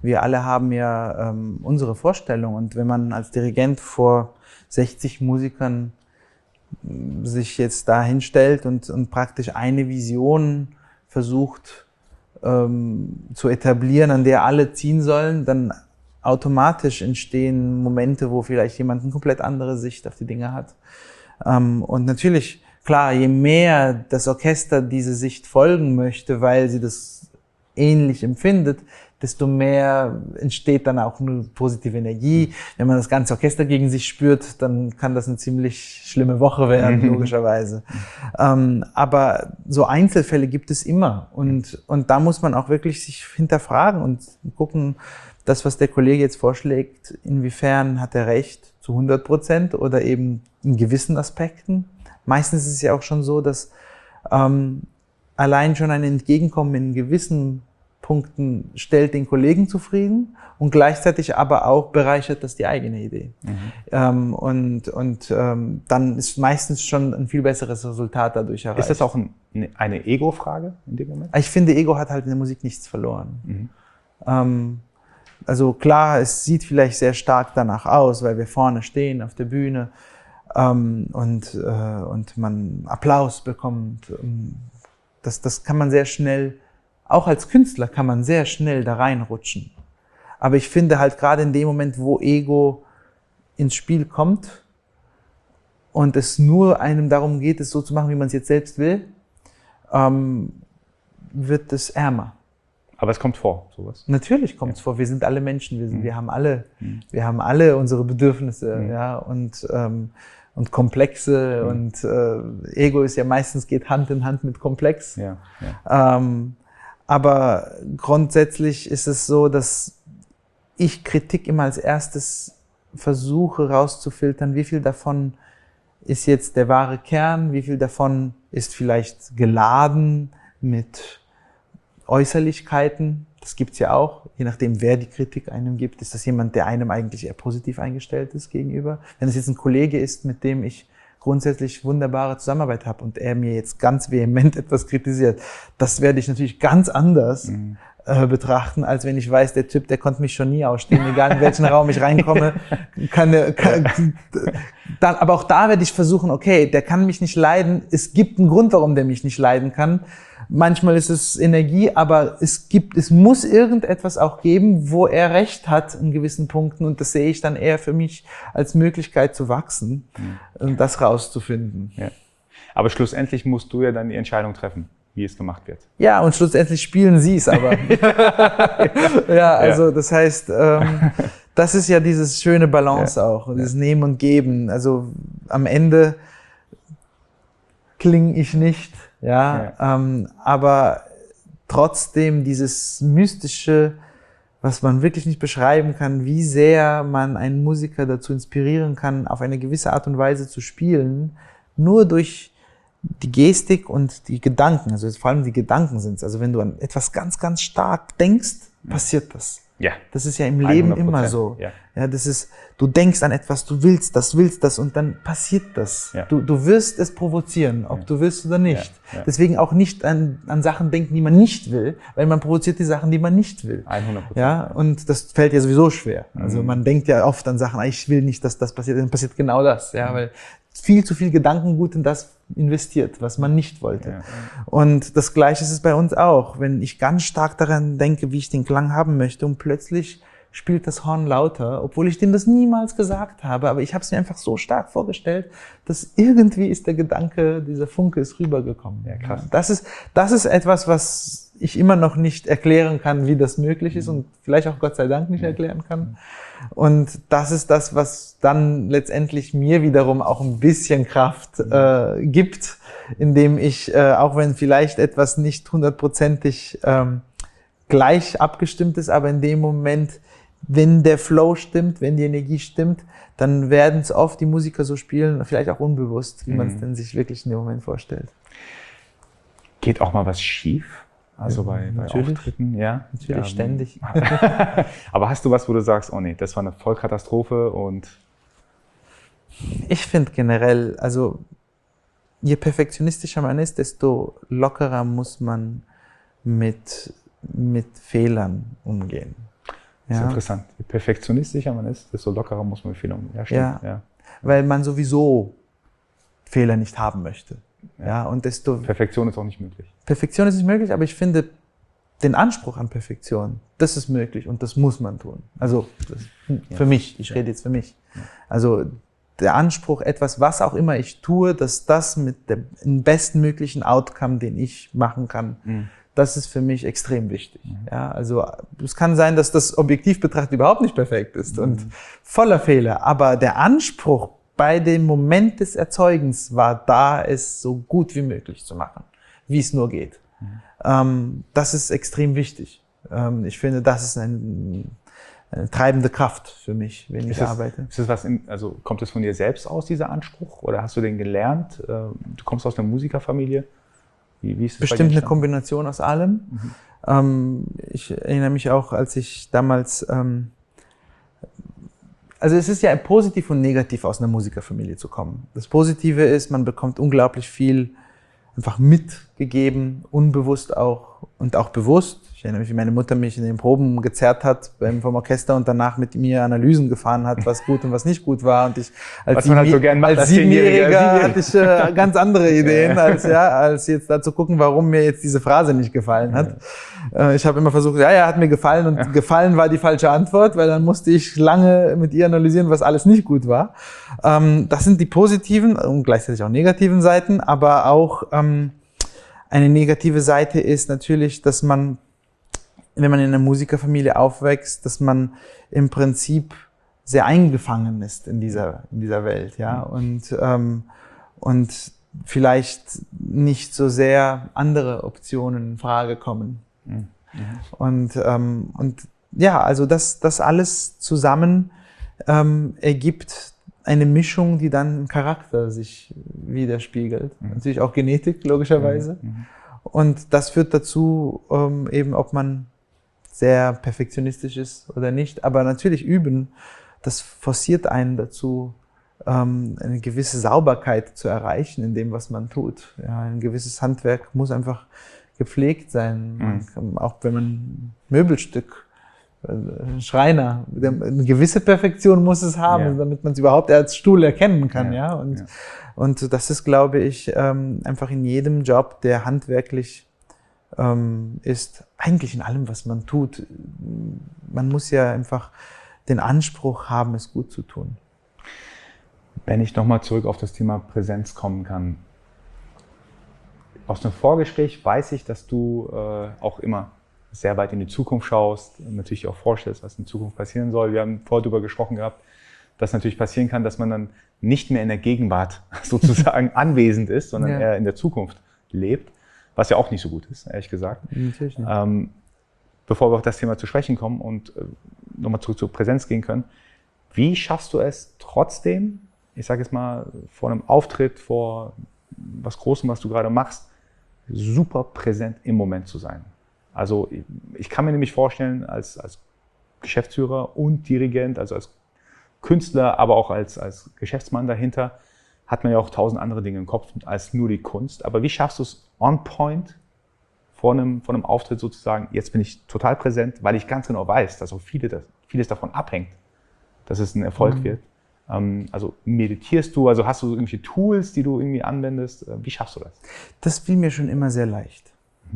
unsere Vorstellung. Und wenn man als Dirigent vor 60 Musikern sich jetzt da hinstellt und praktisch eine Vision versucht zu etablieren, an der alle ziehen sollen, dann automatisch entstehen Momente, wo vielleicht jemand eine komplett andere Sicht auf die Dinge hat. Und natürlich, klar, je mehr das Orchester diese Sicht folgen möchte, weil sie das ähnlich empfindet, desto mehr entsteht dann auch eine positive Energie. Wenn man das ganze Orchester gegen sich spürt, dann kann das eine ziemlich schlimme Woche werden, logischerweise. Aber so Einzelfälle gibt es immer. Und da muss man auch wirklich sich hinterfragen und gucken, das, was der Kollege jetzt vorschlägt, inwiefern hat er recht, zu 100% oder eben in gewissen Aspekten. Meistens ist es ja auch schon so, dass allein schon ein Entgegenkommen in gewissen Punkten stellt den Kollegen zufrieden und gleichzeitig aber auch bereichert das die eigene Idee. Dann ist meistens schon ein viel besseres Resultat dadurch erreicht. Ist das auch eine Ego-Frage in dem Moment? Ich finde, Ego hat halt in der Musik nichts verloren. Also klar, es sieht vielleicht sehr stark danach aus, weil wir vorne stehen auf der Bühne und man Applaus bekommt. Das kann man sehr schnell, auch als Künstler kann man sehr schnell da reinrutschen. Aber ich finde halt gerade in dem Moment, wo Ego ins Spiel kommt und es nur einem darum geht, es so zu machen, wie man es jetzt selbst will, wird es ärmer. Aber es kommt vor, sowas? Natürlich kommt es vor. Wir sind alle Menschen. Wir haben alle unsere Bedürfnisse, und Komplexe und Ego ist ja meistens geht Hand in Hand mit Komplex. Aber grundsätzlich ist es so, dass ich Kritik immer als erstes versuche rauszufiltern, wie viel davon ist jetzt der wahre Kern, wie viel davon ist vielleicht geladen mit Äußerlichkeiten. Das gibt's ja auch, je nachdem, wer die Kritik einem gibt. Ist das jemand, der einem eigentlich eher positiv eingestellt ist gegenüber? Wenn es jetzt ein Kollege ist, mit dem ich grundsätzlich wunderbare Zusammenarbeit habe und er mir jetzt ganz vehement etwas kritisiert, das werde ich natürlich ganz anders betrachten, als wenn ich weiß, der Typ, der konnte mich schon nie ausstehen, egal in welchen Raum ich reinkomme, aber auch da werde ich versuchen, okay, der kann mich nicht leiden, es gibt einen Grund, warum der mich nicht leiden kann. Manchmal ist es Energie, aber es muss irgendetwas auch geben, wo er recht hat in gewissen Punkten und das sehe ich dann eher für mich als Möglichkeit zu wachsen und das rauszufinden. Ja. Aber schlussendlich musst du ja dann die Entscheidung treffen, wie es gemacht wird. Ja, und schlussendlich spielen sie es aber. Das heißt, das ist ja dieses schöne Balance auch, dieses Nehmen und Geben. Also am Ende klinge ich nicht, aber trotzdem dieses Mystische, was man wirklich nicht beschreiben kann, wie sehr man einen Musiker dazu inspirieren kann, auf eine gewisse Art und Weise zu spielen, nur durch die Gestik und die Gedanken, also vor allem die Gedanken sind es. Also wenn du an etwas ganz, ganz stark denkst, passiert das. Ja. Das ist ja im Leben 100%. immer so. Ja. Ja, das ist, du denkst an etwas, du willst das und dann passiert das. Ja. Du wirst es provozieren, ob du willst oder nicht. Ja. Ja. Deswegen auch nicht an Sachen denken, die man nicht will, weil man provoziert die Sachen, die man nicht will. 100%. Ja, und das fällt ja sowieso schwer. Also man denkt ja oft an Sachen, ich will nicht, dass das passiert, dann passiert genau das. Ja, weil viel zu viel Gedankengut in das investiert, was man nicht wollte. Ja. Und das Gleiche ist es bei uns auch. Wenn ich ganz stark daran denke, wie ich den Klang haben möchte und plötzlich spielt das Horn lauter, obwohl ich dem das niemals gesagt habe, aber ich habe es mir einfach so stark vorgestellt, dass irgendwie ist der Gedanke, dieser Funke ist rübergekommen. Ja, krass. Das ist etwas, was ich immer noch nicht erklären kann, wie das möglich ist und vielleicht auch Gott sei Dank nicht erklären kann. Und das ist das, was dann letztendlich mir wiederum auch ein bisschen Kraft gibt, indem ich, auch wenn vielleicht etwas nicht hundertprozentig gleich abgestimmt ist, aber in dem Moment, wenn der Flow stimmt, wenn die Energie stimmt, dann werden es oft die Musiker so spielen, vielleicht auch unbewusst, wie man es denn sich wirklich in dem Moment vorstellt. Geht auch mal was schief? Also bei Auftritten, ja? Natürlich, ständig. Aber hast du was, wo du sagst, oh nee, das war eine Vollkatastrophe und... Ich finde generell, also je perfektionistischer man ist, desto lockerer muss man mit Fehlern umgehen. Das ist interessant. Je perfektionistischer man ist, desto lockerer muss man mit Fehlern umgehen. Ja, stimmt. Ja. Weil man sowieso Fehler nicht haben möchte. Ja, und Perfektion ist auch nicht möglich. Perfektion ist nicht möglich, aber ich finde den Anspruch an Perfektion, das ist möglich und das muss man tun. Also für mich, ich rede jetzt für mich. Also der Anspruch, etwas, was auch immer ich tue, dass das mit dem bestmöglichen Outcome, den ich machen kann, das ist für mich extrem wichtig. Ja, also es kann sein, dass das objektiv betrachtet überhaupt nicht perfekt ist und voller Fehler, aber der Anspruch bei dem Moment des Erzeugens war da, es so gut wie möglich zu machen, wie es nur geht. Das ist extrem wichtig. Ich finde, das ist eine treibende Kraft für mich, wenn ich arbeite. Ist das also kommt das von dir selbst aus, dieser Anspruch, oder hast du den gelernt? Du kommst aus einer Musikerfamilie. Wie ist das bestimmt eine Kombination aus allem. Ich erinnere mich auch, als ich damals, also es ist ja positiv und negativ, aus einer Musikerfamilie zu kommen. Das Positive ist, man bekommt unglaublich viel einfach mitgegeben, unbewusst auch und auch bewusst. Ich erinnere mich, wie meine Mutter mich in den Proben gezerrt hat vom Orchester und danach mit mir Analysen gefahren hat, was gut und was nicht gut war. Und ich als Siebenjähriger hatte ich ganz andere Ideen, als jetzt da zu gucken, warum mir jetzt diese Phrase nicht gefallen hat. Ich habe immer versucht, hat mir gefallen und gefallen war die falsche Antwort, weil dann musste ich lange mit ihr analysieren, was alles nicht gut war. Das sind die positiven und gleichzeitig auch negativen Seiten, aber auch eine negative Seite ist natürlich, dass man, wenn man in einer Musikerfamilie aufwächst, dass man im Prinzip sehr eingefangen ist in dieser Welt, ja, und vielleicht nicht so sehr andere Optionen in Frage kommen. Und ja, also das alles zusammen ergibt eine Mischung, die dann im Charakter sich widerspiegelt. Natürlich auch Genetik, logischerweise. Und das führt dazu, eben ob man sehr perfektionistisch ist oder nicht. Aber natürlich üben, das forciert einen dazu, eine gewisse Sauberkeit zu erreichen in dem, was man tut. Ja, ein gewisses Handwerk muss einfach gepflegt sein. Man kann, auch wenn man ein Möbelstück, ein Schreiner, eine gewisse Perfektion muss es haben, damit man es überhaupt als Stuhl erkennen kann. Und das ist, glaube ich, einfach in jedem Job, der handwerklich ist, eigentlich in allem, was man tut. Man muss ja einfach den Anspruch haben, es gut zu tun. Wenn ich nochmal zurück auf das Thema Präsenz kommen kann. Aus dem Vorgespräch weiß ich, dass du auch immer sehr weit in die Zukunft schaust und natürlich auch vorstellst, was in Zukunft passieren soll. Wir haben vorher darüber gesprochen gehabt, dass natürlich passieren kann, dass man dann nicht mehr in der Gegenwart sozusagen anwesend ist, sondern eher in der Zukunft lebt, was ja auch nicht so gut ist, ehrlich gesagt. Natürlich nicht. Bevor wir auf das Thema zu sprechen kommen und nochmal zurück zur Präsenz gehen können, wie schaffst du es trotzdem, ich sage jetzt mal, vor einem Auftritt, vor was Großem, was du gerade machst, super präsent im Moment zu sein? Also ich kann mir nämlich vorstellen, als Geschäftsführer und Dirigent, also als Künstler, aber auch als Geschäftsmann dahinter, hat man ja auch 1000 andere Dinge im Kopf als nur die Kunst. Aber wie schaffst du es on point vor einem Auftritt sozusagen, jetzt bin ich total präsent, weil ich ganz genau weiß, dass auch vieles davon abhängt, dass es ein Erfolg wird. Also meditierst du, also hast du irgendwelche Tools, die du irgendwie anwendest? Wie schaffst du das? Das fiel mir schon immer sehr leicht.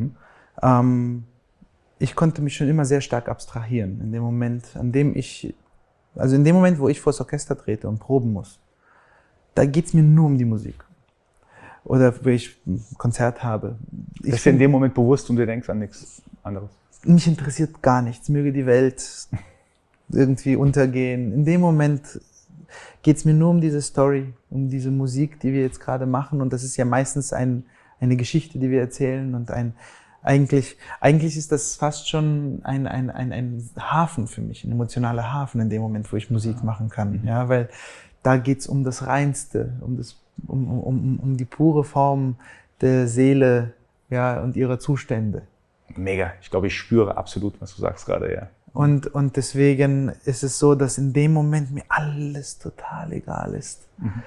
Ich konnte mich schon immer sehr stark abstrahieren in dem Moment, in dem Moment, wo ich vor das Orchester trete und proben muss. Da geht es mir nur um die Musik. Oder wenn ich ein Konzert habe. Du bist in dem Moment bewusst und du denkst an nichts anderes? Mich interessiert gar nichts. Möge die Welt irgendwie untergehen. In dem Moment geht es mir nur um diese Story, um diese Musik, die wir jetzt gerade machen. Und das ist ja meistens eine Geschichte, die wir erzählen. Und eigentlich ist das fast schon ein Hafen für mich, ein emotionaler Hafen in dem Moment, wo ich Musik machen kann. Ja, weil da geht es um das Reinste, um die pure Form der Seele, ja, und ihrer Zustände. Mega. Ich glaube, ich spüre absolut, was du sagst gerade, ja. Und deswegen ist es so, dass in dem Moment mir alles total egal ist.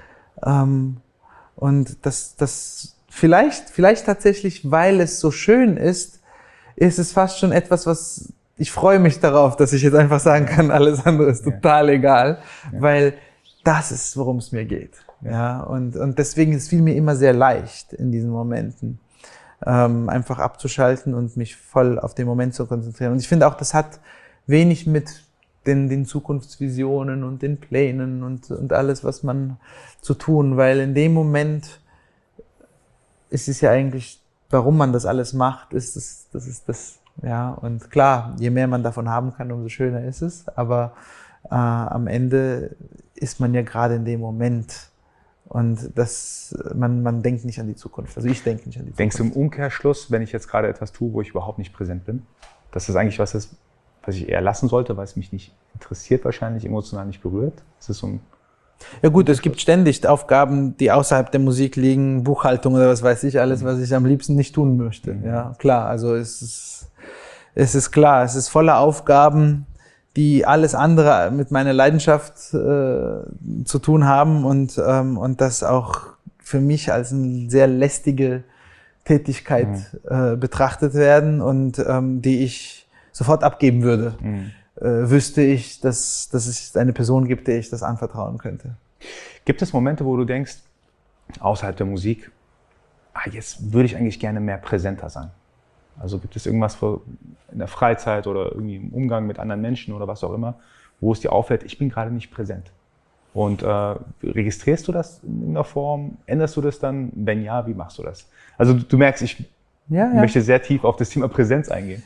Und das vielleicht tatsächlich, weil es so schön ist es fast schon etwas, was ich freue mich darauf, dass ich jetzt einfach sagen kann, alles andere ist total egal, weil das ist, worum es mir geht. Ja, und deswegen ist es fiel mir immer sehr leicht in diesen Momenten, einfach abzuschalten und mich voll auf den Moment zu konzentrieren. Und ich finde auch, das hat wenig mit den Zukunftsvisionen und den Plänen und alles, was man zu tun, weil in dem Moment ist es ja eigentlich, warum man das alles macht, das ist das, ja. Und klar, je mehr man davon haben kann, umso schöner ist es, aber am Ende ist man ja gerade in dem Moment und man denkt nicht an die Zukunft. Also ich denke nicht an die Zukunft. Denkst du im Umkehrschluss, wenn ich jetzt gerade etwas tue, wo ich überhaupt nicht präsent bin, dass das eigentlich was ist, was ich eher lassen sollte, weil es mich nicht interessiert, wahrscheinlich emotional nicht berührt? Ist das so ein Ja gut, es gibt ständig Aufgaben, die außerhalb der Musik liegen, Buchhaltung oder was weiß ich, alles, was ich am liebsten nicht tun möchte. Ja, klar, also es ist klar, es ist voller Aufgaben, die alles andere mit meiner Leidenschaft zu tun haben und das auch für mich als eine sehr lästige Tätigkeit betrachtet werden und die ich sofort abgeben würde, wüsste ich, dass es eine Person gibt, der ich das anvertrauen könnte. Gibt es Momente, wo du denkst, außerhalb der Musik, jetzt würde ich eigentlich gerne mehr präsenter sein? Also gibt es irgendwas in der Freizeit oder irgendwie im Umgang mit anderen Menschen oder was auch immer, wo es dir auffällt, ich bin gerade nicht präsent? Und registrierst du das in irgendeiner Form? Änderst du das dann? Wenn ja, wie machst du das? Also du merkst, ich möchte sehr tief auf das Thema Präsenz eingehen.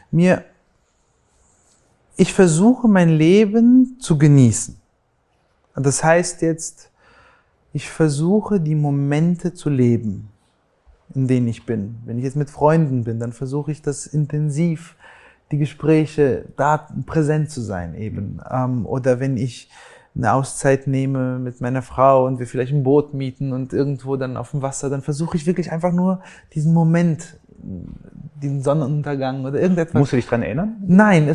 Ich versuche mein Leben zu genießen. Das heißt jetzt, ich versuche die Momente zu leben, in denen ich bin. Wenn ich jetzt mit Freunden bin, dann versuche ich das intensiv, die Gespräche, da präsent zu sein eben. Oder wenn ich eine Auszeit nehme mit meiner Frau und wir vielleicht ein Boot mieten und irgendwo dann auf dem Wasser, dann versuche ich wirklich einfach nur diesen Moment, den Sonnenuntergang oder irgendetwas. Musst du dich dran erinnern? Nein,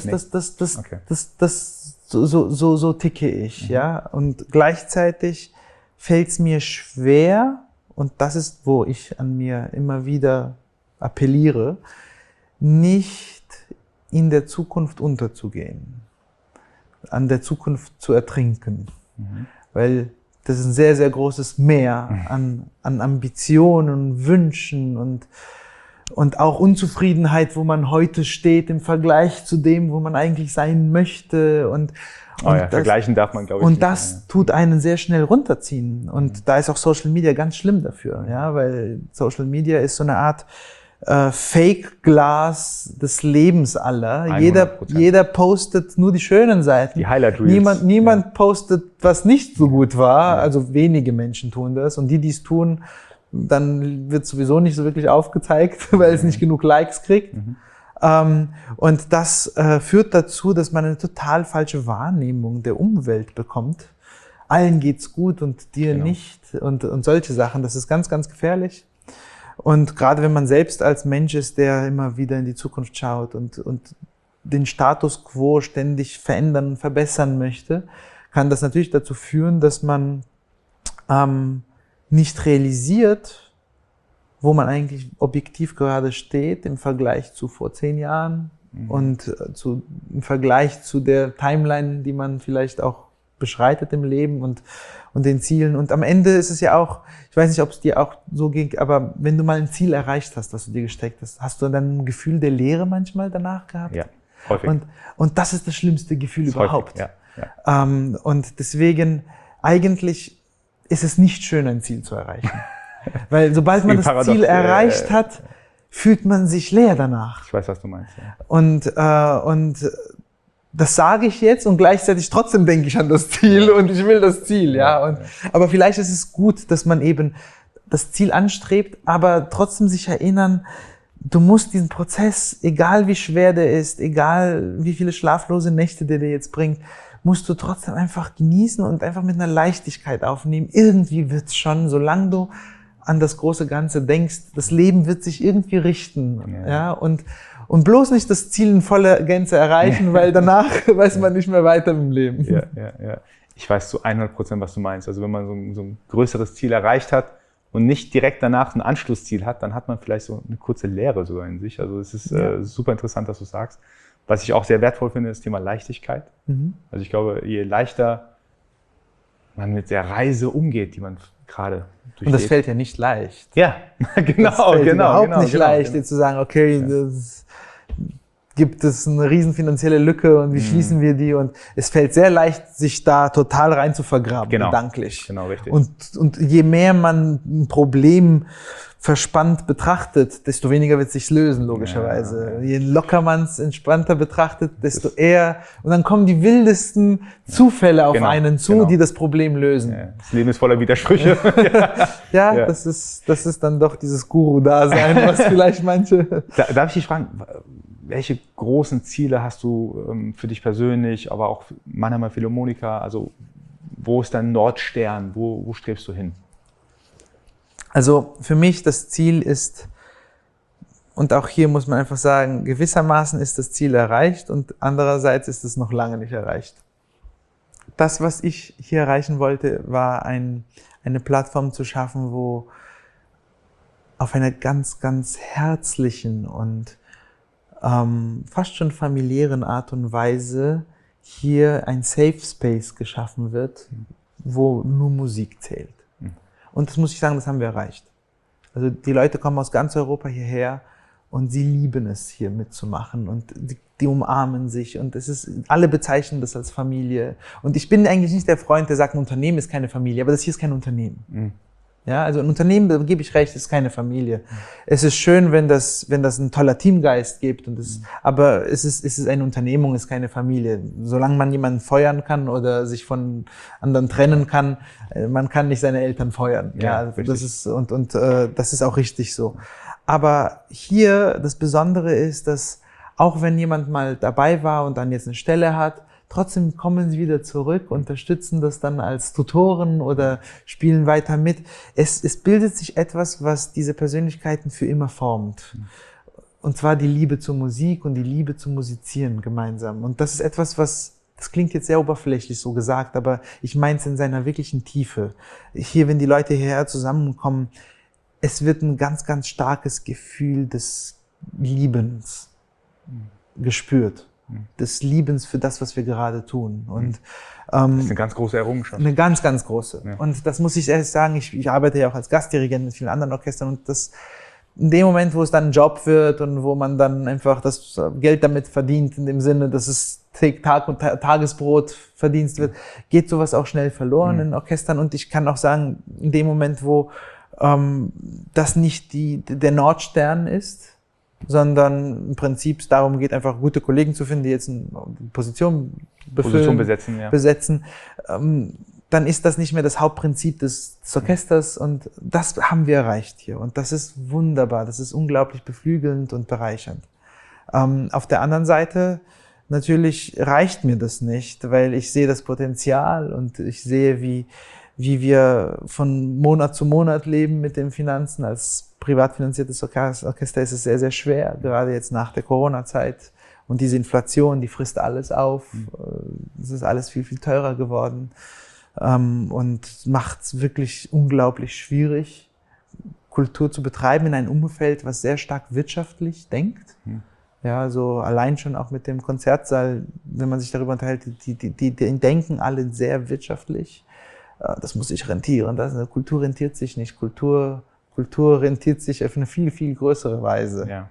so ticke ich, ja. Und gleichzeitig fällt es mir schwer, und das ist, wo ich an mir immer wieder appelliere, nicht in der Zukunft unterzugehen, an der Zukunft zu ertrinken, weil das ist ein sehr, sehr großes Meer an Ambitionen, Wünschen und auch Unzufriedenheit, wo man heute steht im Vergleich zu dem, wo man eigentlich sein möchte. Vergleichen darf man, glaube ich. Und das tut einen sehr schnell runterziehen. Und da ist auch Social Media ganz schlimm dafür, ja, weil Social Media ist so eine Art Fake-Glas des Lebens aller. 100%. Jeder postet nur die schönen Seiten. Die Highlight-Reels. Niemand postet, was nicht so gut war. Also wenige Menschen tun das. Und die es tun, dann wird sowieso nicht so wirklich aufgezeigt, weil es nicht genug Likes kriegt. Und das führt dazu, dass man eine total falsche Wahrnehmung der Umwelt bekommt. Allen geht's gut und dir nicht und solche Sachen. Das ist ganz, ganz gefährlich. Und gerade wenn man selbst als Mensch ist, der immer wieder in die Zukunft schaut und den Status quo ständig verändern, verbessern möchte, kann das natürlich dazu führen, dass man nicht realisiert, wo man eigentlich objektiv gerade steht im Vergleich zu vor 10 Jahren und im Vergleich zu der Timeline, die man vielleicht auch beschreitet im Leben und den Zielen. Und am Ende ist es ja auch, ich weiß nicht, ob es dir auch so ging, aber wenn du mal ein Ziel erreicht hast, was du dir gesteckt hast, hast du dann ein Gefühl der Leere manchmal danach gehabt? Ja, häufig. Und das ist das schlimmste Gefühl überhaupt. Häufig, ja. Und deswegen, eigentlich ist es nicht schön, ein Ziel zu erreichen. Weil sobald man das Ziel erreicht hat, fühlt man sich leer danach. Ich weiß, was du meinst. Ja. Und das sage ich jetzt und gleichzeitig trotzdem denke ich an das Ziel und ich will das Ziel, ja. Aber vielleicht ist es gut, dass man eben das Ziel anstrebt, aber trotzdem sich erinnern, du musst diesen Prozess, egal wie schwer der ist, egal wie viele schlaflose Nächte der dir jetzt bringt, musst du trotzdem einfach genießen und einfach mit einer Leichtigkeit aufnehmen. Irgendwie wird's schon, solange du an das große Ganze denkst, das Leben wird sich irgendwie richten, ja. Und bloß nicht das Ziel in voller Gänze erreichen, weil danach weiß man nicht mehr weiter im Leben. Ja. Ich weiß zu 100%, was du meinst. Also wenn man so ein größeres Ziel erreicht hat und nicht direkt danach ein Anschlussziel hat, dann hat man vielleicht so eine kurze Leere sogar in sich. Also es ist super interessant, dass du sagst. Was ich auch sehr wertvoll finde, ist das Thema Leichtigkeit. Also ich glaube, je leichter man mit der Reise umgeht, die man gerade durchlebt. Und das fällt ja nicht leicht. Ja, genau. Das fällt überhaupt nicht leicht, jetzt zu sagen, okay, das gibt es eine riesen finanzielle Lücke und wie schließen wir die? Und es fällt sehr leicht, sich da total rein zu vergraben, gedanklich. Genau, richtig. Und je mehr man ein Problem verspannt betrachtet, desto weniger wird es sich lösen, logischerweise. Je locker man es entspannter betrachtet, desto eher. Und dann kommen die wildesten Zufälle auf einen zu, die das Problem lösen. Ja. Das Leben ist voller Widersprüche. Das ist dann doch dieses Guru-Dasein, was vielleicht manche... Darf ich dich fragen, welche großen Ziele hast du für dich persönlich, aber auch Mannheimer Philharmoniker? Also wo ist dein Nordstern? Wo strebst du hin? Also für mich das Ziel ist, und auch hier muss man einfach sagen, gewissermaßen ist das Ziel erreicht und andererseits ist es noch lange nicht erreicht. Das, was ich hier erreichen wollte, war eine Plattform zu schaffen, wo auf einer ganz, ganz herzlichen und fast schon familiären Art und Weise hier ein Safe Space geschaffen wird, wo nur Musik zählt. Und das muss ich sagen, das haben wir erreicht. Also die Leute kommen aus ganz Europa hierher und sie lieben es, hier mitzumachen und die umarmen sich und alle bezeichnen das als Familie. Und ich bin eigentlich nicht der Freund, der sagt, ein Unternehmen ist keine Familie, aber das hier ist kein Unternehmen. Ja, also ein Unternehmen, da gebe ich recht, ist keine Familie. Es ist schön, wenn das ein toller Teamgeist gibt, aber es ist eine Unternehmung, ist keine Familie. Solange man jemanden feuern kann oder sich von anderen trennen kann, man kann nicht seine Eltern feuern. Ja, das ist das ist auch richtig so. Aber hier das Besondere ist, dass auch wenn jemand mal dabei war und dann jetzt eine Stelle hat, trotzdem kommen sie wieder zurück, unterstützen das dann als Tutoren oder spielen weiter mit. Es bildet sich etwas, was diese Persönlichkeiten für immer formt. Und zwar die Liebe zur Musik und die Liebe zum Musizieren gemeinsam. Und das ist etwas, das klingt jetzt sehr oberflächlich so gesagt, aber ich meine es in seiner wirklichen Tiefe. Hier, wenn die Leute hierher zusammenkommen, es wird ein ganz, ganz starkes Gefühl des Liebens gespürt. Des Liebens für das, was wir gerade tun. Und das ist eine ganz große Errungenschaft. Eine ganz, ganz große. Ja. Und das muss ich ehrlich sagen, ich arbeite ja auch als Gastdirigent mit vielen anderen Orchestern und das in dem Moment, wo es dann ein Job wird und wo man dann einfach das Geld damit verdient, in dem Sinne, dass es Tag- und Tagesbrot Verdienst wird, geht sowas auch schnell verloren in Orchestern. Und ich kann auch sagen, in dem Moment, wo das nicht der Nordstern ist, sondern im Prinzip es darum geht, einfach gute Kollegen zu finden, die jetzt eine Position besetzen, dann ist das nicht mehr das Hauptprinzip des Orchesters und das haben wir erreicht hier und das ist wunderbar, das ist unglaublich beflügelnd und bereichernd. Auf der anderen Seite natürlich reicht mir das nicht, weil ich sehe das Potenzial und ich sehe, wie wir von Monat zu Monat leben mit den Finanzen. Als privat finanziertes Orchester ist es sehr, sehr schwer, gerade jetzt nach der Corona-Zeit Und diese Inflation, die frisst alles auf. Es ist alles viel, viel teurer geworden. Und macht es wirklich unglaublich schwierig, Kultur zu betreiben in einem Umfeld, was sehr stark wirtschaftlich denkt. Ja, so allein schon auch mit dem Konzertsaal, wenn man sich darüber unterhält, die denken alle sehr wirtschaftlich. Das muss sich rentieren. Kultur rentiert sich nicht. Kultur rentiert sich auf eine viel, viel größere Weise. Ja.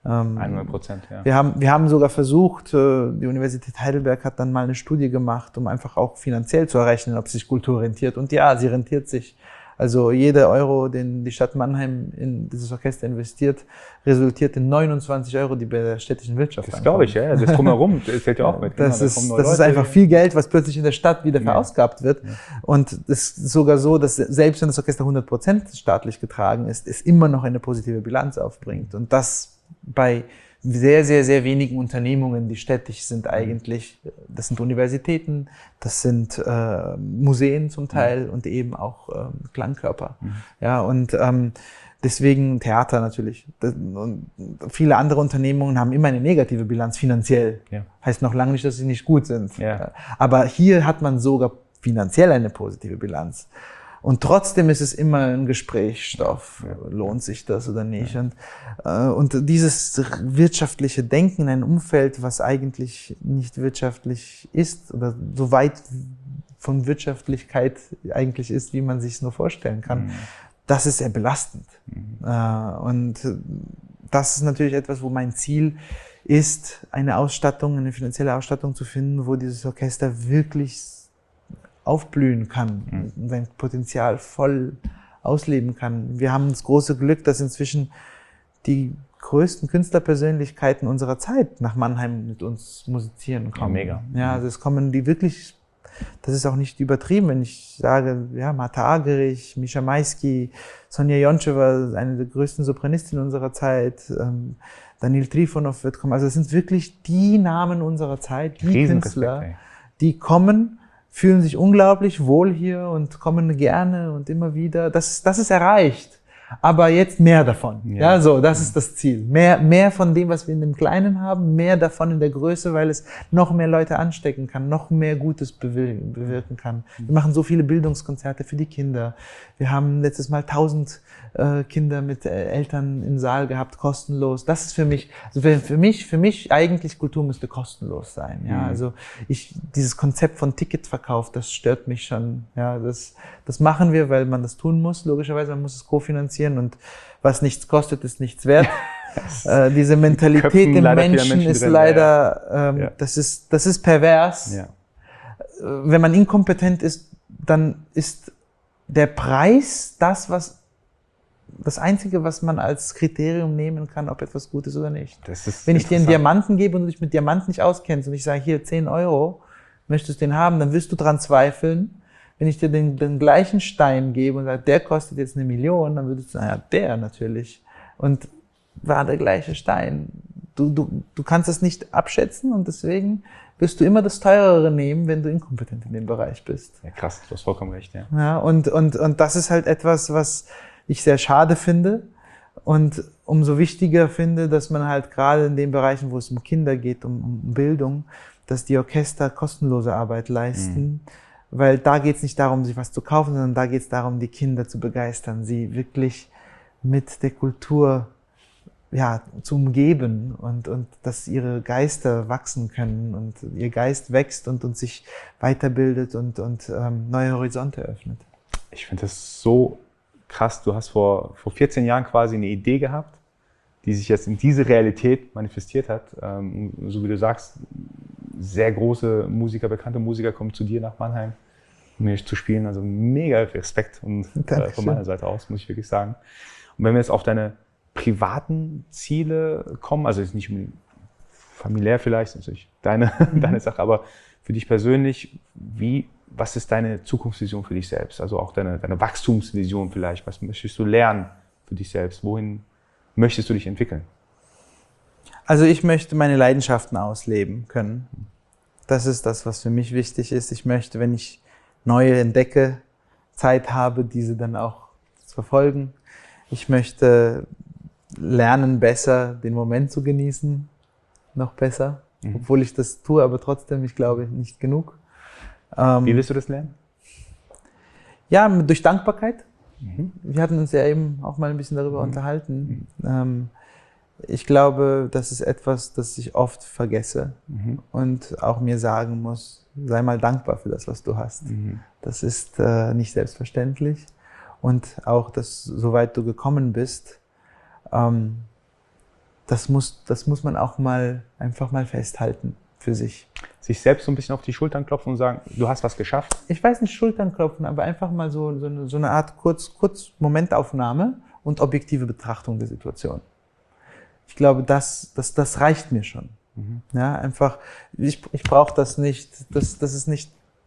100%, ja. Wir haben sogar versucht, die Universität Heidelberg hat dann mal eine Studie gemacht, um einfach auch finanziell zu errechnen, ob sich Kultur rentiert. Und ja, sie rentiert sich. Also jeder Euro, den die Stadt Mannheim in dieses Orchester investiert, resultiert in 29 Euro, die bei der städtischen Wirtschaft ankommen. Das glaube ich, ja. Das Drumherum, das zählt ja auch mit. Das ist einfach viel Geld, was plötzlich in der Stadt wieder verausgabt wird. Ja. Und es ist sogar so, dass selbst wenn das Orchester 100% staatlich getragen ist, es immer noch eine positive Bilanz aufbringt. Und das bei sehr, sehr, sehr wenigen Unternehmungen, die städtisch sind eigentlich. Das sind Universitäten, das sind Museen zum Teil und eben auch Klangkörper. Ja, und deswegen Theater natürlich. Und viele andere Unternehmungen haben immer eine negative Bilanz finanziell. Ja. Heißt noch lange nicht, dass sie nicht gut sind. Ja. Aber hier hat man sogar finanziell eine positive Bilanz. Und trotzdem ist es immer ein Gesprächsstoff. Ja. Lohnt sich das oder nicht? Ja. Und dieses wirtschaftliche Denken in einem Umfeld, was eigentlich nicht wirtschaftlich ist oder so weit von Wirtschaftlichkeit eigentlich ist, wie man sich es nur vorstellen kann, das ist sehr belastend. Und das ist natürlich etwas, wo mein Ziel ist, eine finanzielle Ausstattung zu finden, wo dieses Orchester wirklich aufblühen kann, sein Potenzial voll ausleben kann. Wir haben das große Glück, dass inzwischen die größten Künstlerpersönlichkeiten unserer Zeit nach Mannheim mit uns musizieren kommen. Ja, mega. Ja, also es kommen die wirklich, das ist auch nicht übertrieben, wenn ich sage, ja, Martha Argerich, Mischa Maisky, Sonja Joncheva, eine der größten Sopranistinnen unserer Zeit, Daniil Trifonov wird kommen. Also es sind wirklich die Namen unserer Zeit, die Künstler, die kommen, fühlen sich unglaublich wohl hier und kommen gerne und immer wieder. Das ist erreicht. Aber jetzt mehr davon. Ja, so, das ist das Ziel. Mehr von dem, was wir in dem Kleinen haben, mehr davon in der Größe, weil es noch mehr Leute anstecken kann, noch mehr Gutes bewirken kann. Wir machen so viele Bildungskonzerte für die Kinder. Wir haben letztes Mal 1000 Kinder mit Eltern im Saal gehabt, kostenlos. Das ist für mich eigentlich Kultur müsste kostenlos sein. Ja, also dieses Konzept von Ticketverkauf, das stört mich schon. Ja, das machen wir, weil man das tun muss. Logischerweise, man muss es kofinanzieren und was nichts kostet, ist nichts wert. Diese Mentalität im Menschen ist leider, das ist pervers. Ja. Wenn man inkompetent ist, dann ist der Preis das Einzige, was man als Kriterium nehmen kann, ob etwas gut ist oder nicht. Wenn ich dir einen Diamanten gebe und du dich mit Diamanten nicht auskennst und ich sage, hier 10 Euro, möchtest du den haben, dann wirst du dran zweifeln. Wenn ich dir den gleichen Stein gebe und sage, der kostet jetzt 1 Million, dann würdest du sagen, ja, der natürlich. Und war der gleiche Stein. Du kannst es nicht abschätzen und deswegen wirst du immer das Teurere nehmen, wenn du inkompetent in dem Bereich bist. Ja, krass, du hast vollkommen recht, ja. Ja, und das ist halt etwas, was ich sehr schade finde und umso wichtiger finde, dass man halt gerade in den Bereichen, wo es um Kinder geht, um Bildung, dass die Orchester kostenlose Arbeit leisten, weil da geht es nicht darum, sich was zu kaufen, sondern da geht es darum, die Kinder zu begeistern, sie wirklich mit der Kultur zu umgeben und dass ihre Geister wachsen können und ihr Geist wächst und sich weiterbildet und neue Horizonte öffnet. Ich finde das so krass, du hast vor 14 Jahren quasi eine Idee gehabt, die sich jetzt in diese Realität manifestiert hat. So wie du sagst, sehr große Musiker, bekannte Musiker kommen zu dir nach Mannheim, um hier zu spielen. Also mega Respekt und von meiner Seite aus, muss ich wirklich sagen. Und wenn wir jetzt auf deine privaten Ziele kommen, also jetzt nicht familiär vielleicht, natürlich deine Sache, aber für dich persönlich, was ist deine Zukunftsvision für dich selbst? Also auch deine Wachstumsvision vielleicht. Was möchtest du lernen für dich selbst? Wohin möchtest du dich entwickeln? Also ich möchte meine Leidenschaften ausleben können. Das ist das, was für mich wichtig ist. Ich möchte, wenn ich neue entdecke, Zeit habe, diese dann auch zu verfolgen. Ich möchte lernen, besser den Moment zu genießen. noch besser, obwohl ich das tue, aber trotzdem, ich glaube, nicht genug. Wie willst du das lernen? Ja, durch Dankbarkeit. Wir hatten uns ja eben auch mal ein bisschen darüber unterhalten. Ich glaube, das ist etwas, das ich oft vergesse und auch mir sagen muss, sei mal dankbar für das, was du hast. Das ist nicht selbstverständlich. Und auch, dass soweit du gekommen bist, das muss man auch einfach mal festhalten für sich. Sich selbst so ein bisschen auf die Schultern klopfen und sagen, du hast was geschafft? Ich weiß nicht, Schultern klopfen, aber einfach mal so eine Art kurz Momentaufnahme und objektive Betrachtung der Situation. Ich glaube, das reicht mir schon. Ja, einfach, ich brauche das nicht, das ist nicht,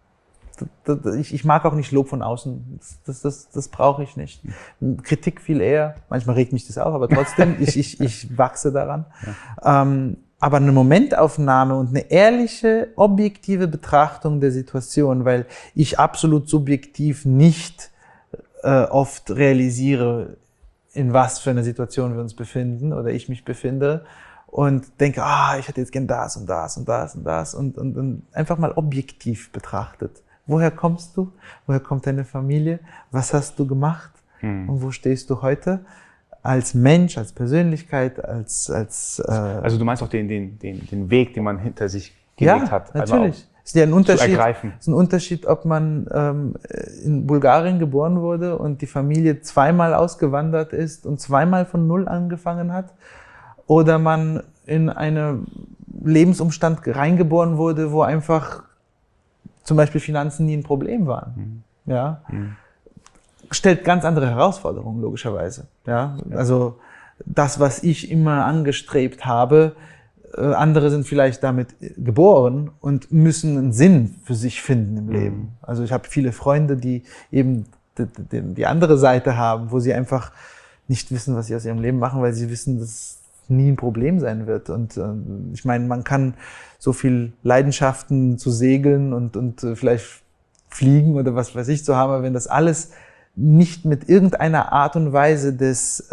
ich mag auch nicht Lob von außen, das brauche ich nicht. Kritik viel eher, manchmal regt mich das auf, aber trotzdem, ich wachse daran. Ja. Aber eine Momentaufnahme und eine ehrliche, objektive Betrachtung der Situation, weil ich absolut subjektiv nicht oft realisiere, in was für einer Situation wir uns befinden oder ich mich befinde und denke, ich hätte jetzt gern das und das und das und das und einfach mal objektiv betrachtet. Woher kommst du? Woher kommt deine Familie? Was hast du gemacht? Und wo stehst du heute? Als Mensch, als Persönlichkeit, als also du meinst auch den Weg, den man hinter sich gelegt hat. Ja, natürlich. Ist ja ein Unterschied. Zu ergreifen. Ist ein Unterschied, ob man in Bulgarien geboren wurde und die Familie zweimal ausgewandert ist und zweimal von Null angefangen hat, oder man in einen Lebensumstand reingeboren wurde, wo einfach zum Beispiel Finanzen nie ein Problem waren. Ja. Stellt ganz andere Herausforderungen, logischerweise. Ja? Also das, was ich immer angestrebt habe, andere sind vielleicht damit geboren und müssen einen Sinn für sich finden im Leben. Also ich habe viele Freunde, die eben die andere Seite haben, wo sie einfach nicht wissen, was sie aus ihrem Leben machen, weil sie wissen, dass es nie ein Problem sein wird. Und ich meine, man kann so viel Leidenschaften zu segeln und vielleicht fliegen oder was weiß ich zu haben, aber wenn das alles nicht mit irgendeiner Art und Weise des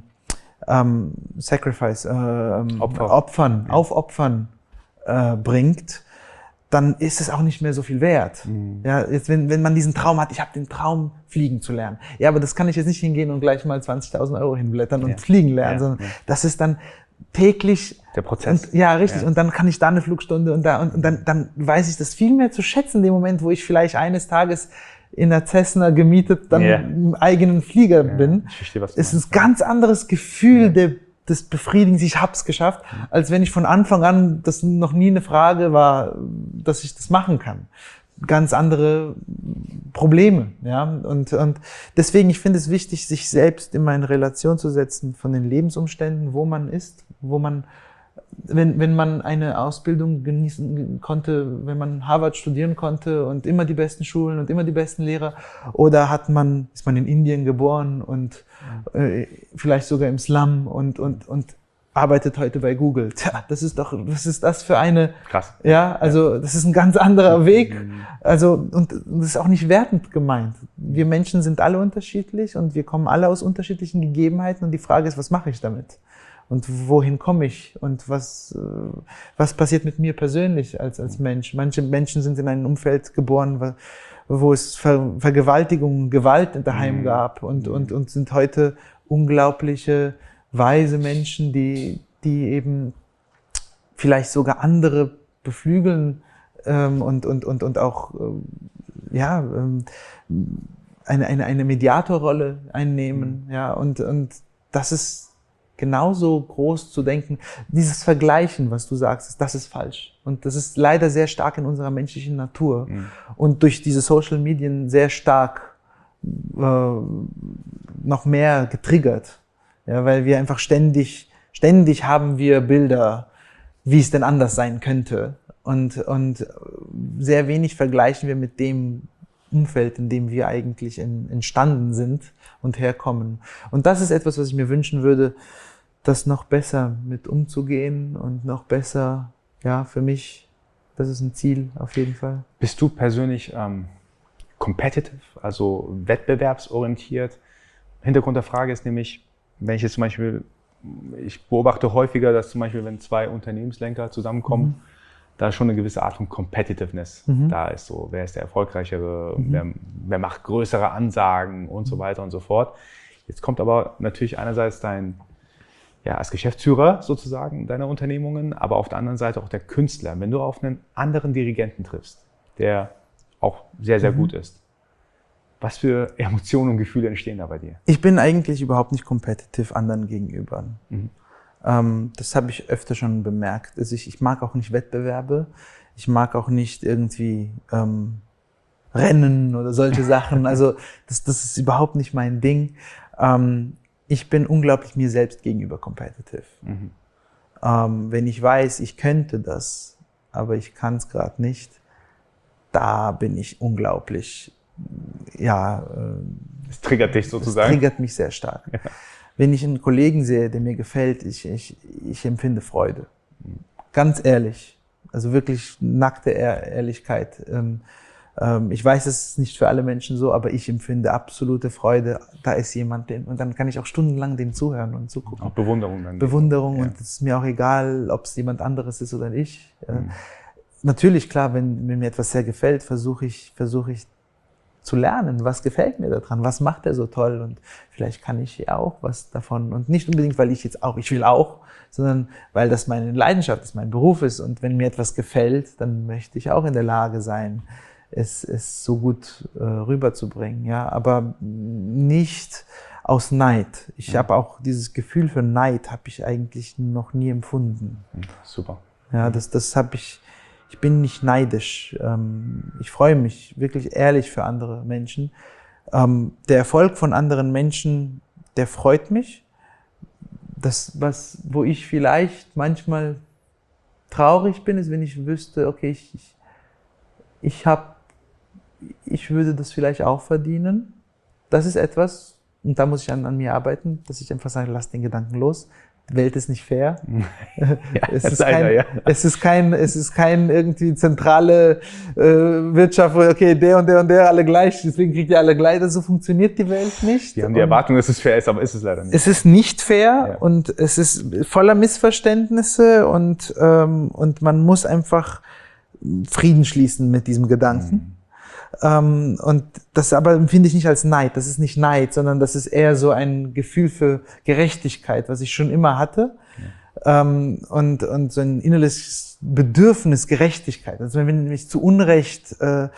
Sacrifice, Aufopfern bringt, dann ist es auch nicht mehr so viel wert. Ja, jetzt, wenn man diesen Traum hat, ich habe den Traum, fliegen zu lernen. Ja, aber das kann ich jetzt nicht hingehen und gleich mal 20.000 Euro hinblättern und fliegen lernen, sondern das ist dann täglich der Prozess. Und, ja, richtig. Ja. Und dann kann ich da eine Flugstunde und dann weiß ich das viel mehr zu schätzen, in dem Moment, wo ich vielleicht eines Tages in der Cessna gemietet, dann im eigenen Flieger bin. Ich verstehe, was du meinst. Es ist ein ganz anderes Gefühl des Befriedigens, ich hab's geschafft, als wenn ich von Anfang an, das noch nie eine Frage war, dass ich das machen kann. Ganz andere Probleme, ja. Und deswegen, ich finde es wichtig, sich selbst immer in Relation zu setzen von den Lebensumständen, wo man ist, wo man, wenn man eine Ausbildung genießen konnte, wenn man Harvard studieren konnte und immer die besten Schulen und immer die besten Lehrer, oder ist man in Indien geboren und vielleicht sogar im Slum und arbeitet heute bei Google. Tja, was ist das für eine, krass. Ja, also das ist ein ganz anderer Weg. Also, und das ist auch nicht wertend gemeint. Wir Menschen sind alle unterschiedlich und wir kommen alle aus unterschiedlichen Gegebenheiten und die Frage ist, was mache ich damit? Und wohin komme ich? Und was passiert mit mir persönlich als Mensch? Manche Menschen sind in einem Umfeld geboren, wo es Vergewaltigung, Gewalt daheim gab und sind heute unglaubliche, weise Menschen, die eben vielleicht sogar andere beflügeln und auch eine Mediatorrolle einnehmen. Ja, und das ist genauso groß zu denken. Dieses Vergleichen, was du sagst, das ist falsch. Und das ist leider sehr stark in unserer menschlichen Natur. Und durch diese Social Medien sehr stark noch mehr getriggert. Ja, weil wir einfach ständig haben wir Bilder, wie es denn anders sein könnte. Und sehr wenig vergleichen wir mit dem Umfeld, in dem wir eigentlich entstanden sind und herkommen. Und das ist etwas, was ich mir wünschen würde, das noch besser mit umzugehen und noch besser, ja, für mich, das ist ein Ziel auf jeden Fall. Bist du persönlich competitive, also wettbewerbsorientiert? Hintergrund der Frage ist nämlich, wenn ich jetzt zum Beispiel ich beobachte häufiger, dass zum Beispiel, wenn zwei Unternehmenslenker zusammenkommen, da schon eine gewisse Art von Competitiveness da ist. So, wer ist der Erfolgreichere, wer macht größere Ansagen und so weiter und so fort. Jetzt kommt aber natürlich einerseits als Geschäftsführer sozusagen deiner Unternehmungen, aber auf der anderen Seite auch der Künstler. Wenn du auf einen anderen Dirigenten triffst, der auch sehr, sehr gut ist, was für Emotionen und Gefühle entstehen da bei dir? Ich bin eigentlich überhaupt nicht competitive anderen gegenüber. Das habe ich öfter schon bemerkt. Also ich mag auch nicht Wettbewerbe. Ich mag auch nicht irgendwie Rennen oder solche Sachen. Also das ist überhaupt nicht mein Ding. Ich bin unglaublich mir selbst gegenüber competitive. Wenn ich weiß, ich könnte das, aber ich kann es gerade nicht, da bin ich unglaublich, es triggert dich sozusagen? Es triggert mich sehr stark. Ja. Wenn ich einen Kollegen sehe, der mir gefällt, ich empfinde Freude. Ganz ehrlich. Also wirklich nackte Ehrlichkeit. Ich weiß, es ist nicht für alle Menschen so, aber ich empfinde absolute Freude. Da ist jemand, und dann kann ich auch stundenlang dem zuhören und zugucken. Auch Bewunderung dann. Bewunderung, ja. Und es ist mir auch egal, ob es jemand anderes ist oder ich. Natürlich, klar, wenn mir etwas sehr gefällt, versuche ich zu lernen, was gefällt mir daran, was macht er so toll, und vielleicht kann ich ja auch was davon, und nicht unbedingt, weil ich will auch, sondern weil das meine Leidenschaft ist, mein Beruf ist, und wenn mir etwas gefällt, dann möchte ich auch in der Lage sein, es so gut rüberzubringen, ja, aber nicht aus Neid. Ich habe auch dieses Gefühl für Neid habe ich eigentlich noch nie empfunden. Super. Ja, das habe ich. Ich bin nicht neidisch. Ich freue mich wirklich ehrlich für andere Menschen. Der Erfolg von anderen Menschen, der freut mich. Wo ich vielleicht manchmal traurig bin, ist, wenn ich wüsste, okay, ich würde das vielleicht auch verdienen. Das ist etwas, und da muss ich an mir arbeiten, dass ich einfach sage, lass den Gedanken los. Die Welt ist nicht fair. Es ist kein irgendwie zentrale Wirtschaft, wo, okay, der und der und der alle gleich, deswegen kriegt ihr alle gleich. So funktioniert die Welt nicht. Die haben die Erwartung, dass es fair ist, aber ist es leider nicht. Es ist nicht fair, und es ist voller Missverständnisse, und man muss einfach Frieden schließen mit diesem Gedanken. Und das aber empfinde ich nicht als Neid. Das ist nicht Neid, sondern das ist eher so ein Gefühl für Gerechtigkeit, was ich schon immer hatte. Und so ein innerliches Bedürfnis Gerechtigkeit. Also wenn mich zu Unrecht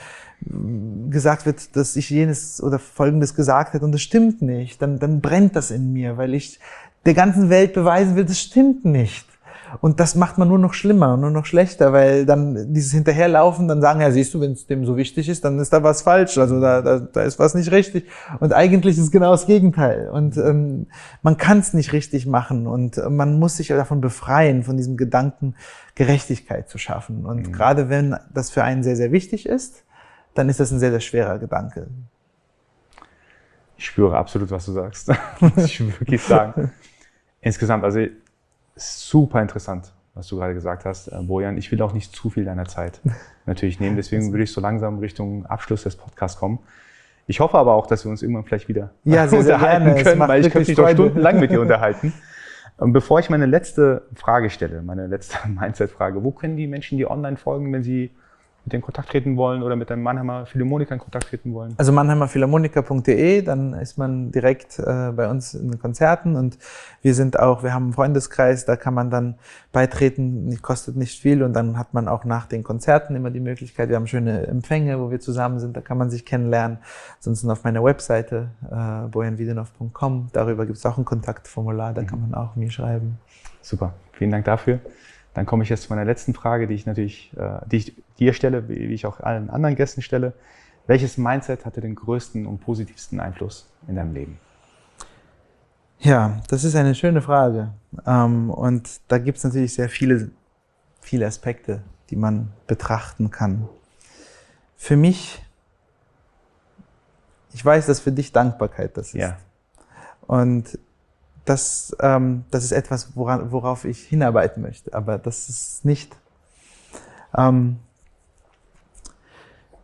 gesagt wird, dass ich jenes oder Folgendes gesagt hätte und das stimmt nicht, dann brennt das in mir, weil ich der ganzen Welt beweisen will, das stimmt nicht. Und das macht man nur noch schlimmer, nur noch schlechter, weil dann dieses Hinterherlaufen, dann sagen, ja, siehst du, wenn es dem so wichtig ist, dann ist da was falsch, also da ist was nicht richtig. Und eigentlich ist es genau das Gegenteil. Und man kann es nicht richtig machen, und man muss sich davon befreien, von diesem Gedanken, Gerechtigkeit zu schaffen. Und gerade wenn das für einen sehr, sehr wichtig ist, dann ist das ein sehr, sehr schwerer Gedanke. Ich spüre absolut, was du sagst. Muss ich wirklich sagen. Insgesamt, also super interessant, was du gerade gesagt hast, Bojan. Ich will auch nicht zu viel deiner Zeit natürlich nehmen, deswegen würde ich so langsam Richtung Abschluss des Podcasts kommen. Ich hoffe aber auch, dass wir uns irgendwann vielleicht wieder unterhalten können, weil ich könnte mich doch stundenlang mit dir unterhalten. Und bevor ich meine letzte Frage stelle, meine letzte Mindset-Frage, wo können die Menschen dir online folgen, wenn sie mit dir in Kontakt treten wollen oder mit deinem Mannheimer Philharmoniker in Kontakt treten wollen? Also mannheimerphilharmoniker.de, dann ist man direkt bei uns in den Konzerten, und wir haben einen Freundeskreis, da kann man dann beitreten, kostet nicht viel, und dann hat man auch nach den Konzerten immer die Möglichkeit, wir haben schöne Empfänge, wo wir zusammen sind, da kann man sich kennenlernen. Ansonsten auf meiner Webseite bojanvidenow.com, darüber gibt es auch ein Kontaktformular, da kann man auch mir schreiben. Super, vielen Dank dafür. Dann komme ich jetzt zu meiner letzten Frage, die ich dir stelle, wie ich auch allen anderen Gästen stelle. Welches Mindset hatte den größten und positivsten Einfluss in deinem Leben? Ja, das ist eine schöne Frage. Und da gibt es natürlich sehr viele Aspekte, die man betrachten kann. Für mich, ich weiß, dass für dich Dankbarkeit das ist. Ja. Und das ist etwas, worauf ich hinarbeiten möchte, aber das ist nicht. Ein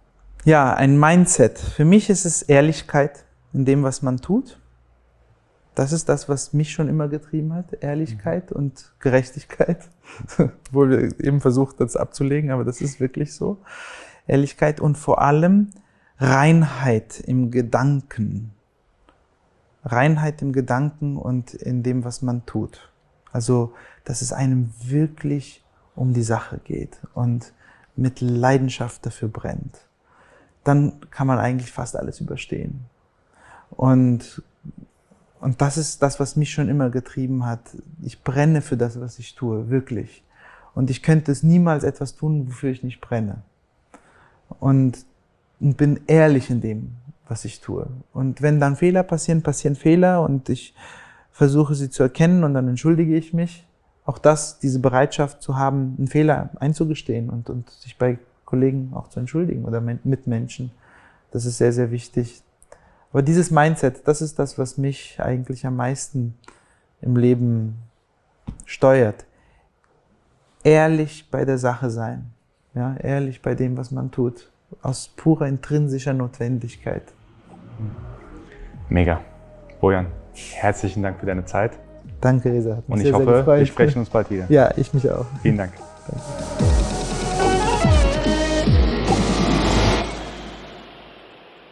Mindset. Für mich ist es Ehrlichkeit in dem, was man tut. das ist das, was mich schon immer getrieben hat, Ehrlichkeit und Gerechtigkeit. Obwohl wir eben versucht, das abzulegen, aber das ist wirklich so. Ehrlichkeit und vor allem Reinheit im Gedanken. Reinheit im Gedanken und in dem, was man tut. Also, dass es einem wirklich um die Sache geht und mit Leidenschaft dafür brennt. Dann kann man eigentlich fast alles überstehen. Und das ist das, was mich schon immer getrieben hat. Ich brenne für das, was ich tue, wirklich. Und ich könnte es niemals etwas tun, wofür ich nicht brenne. Und bin ehrlich in dem, was ich tue. Und wenn dann Fehler passieren, passieren Fehler und ich versuche sie zu erkennen und dann entschuldige ich mich. Auch diese Bereitschaft zu haben, einen Fehler einzugestehen und sich bei Kollegen auch zu entschuldigen oder Mitmenschen, das ist sehr, sehr wichtig. Aber dieses Mindset, das ist das, was mich eigentlich am meisten im Leben steuert. Ehrlich bei der Sache sein, ja, ehrlich bei dem, was man tut, aus purer intrinsischer Notwendigkeit. Mega. Bojan, herzlichen Dank für deine Zeit. Danke, Reza. Und ich hoffe, wir sprechen uns bald wieder. Ja, ich mich auch. Vielen Dank. Danke.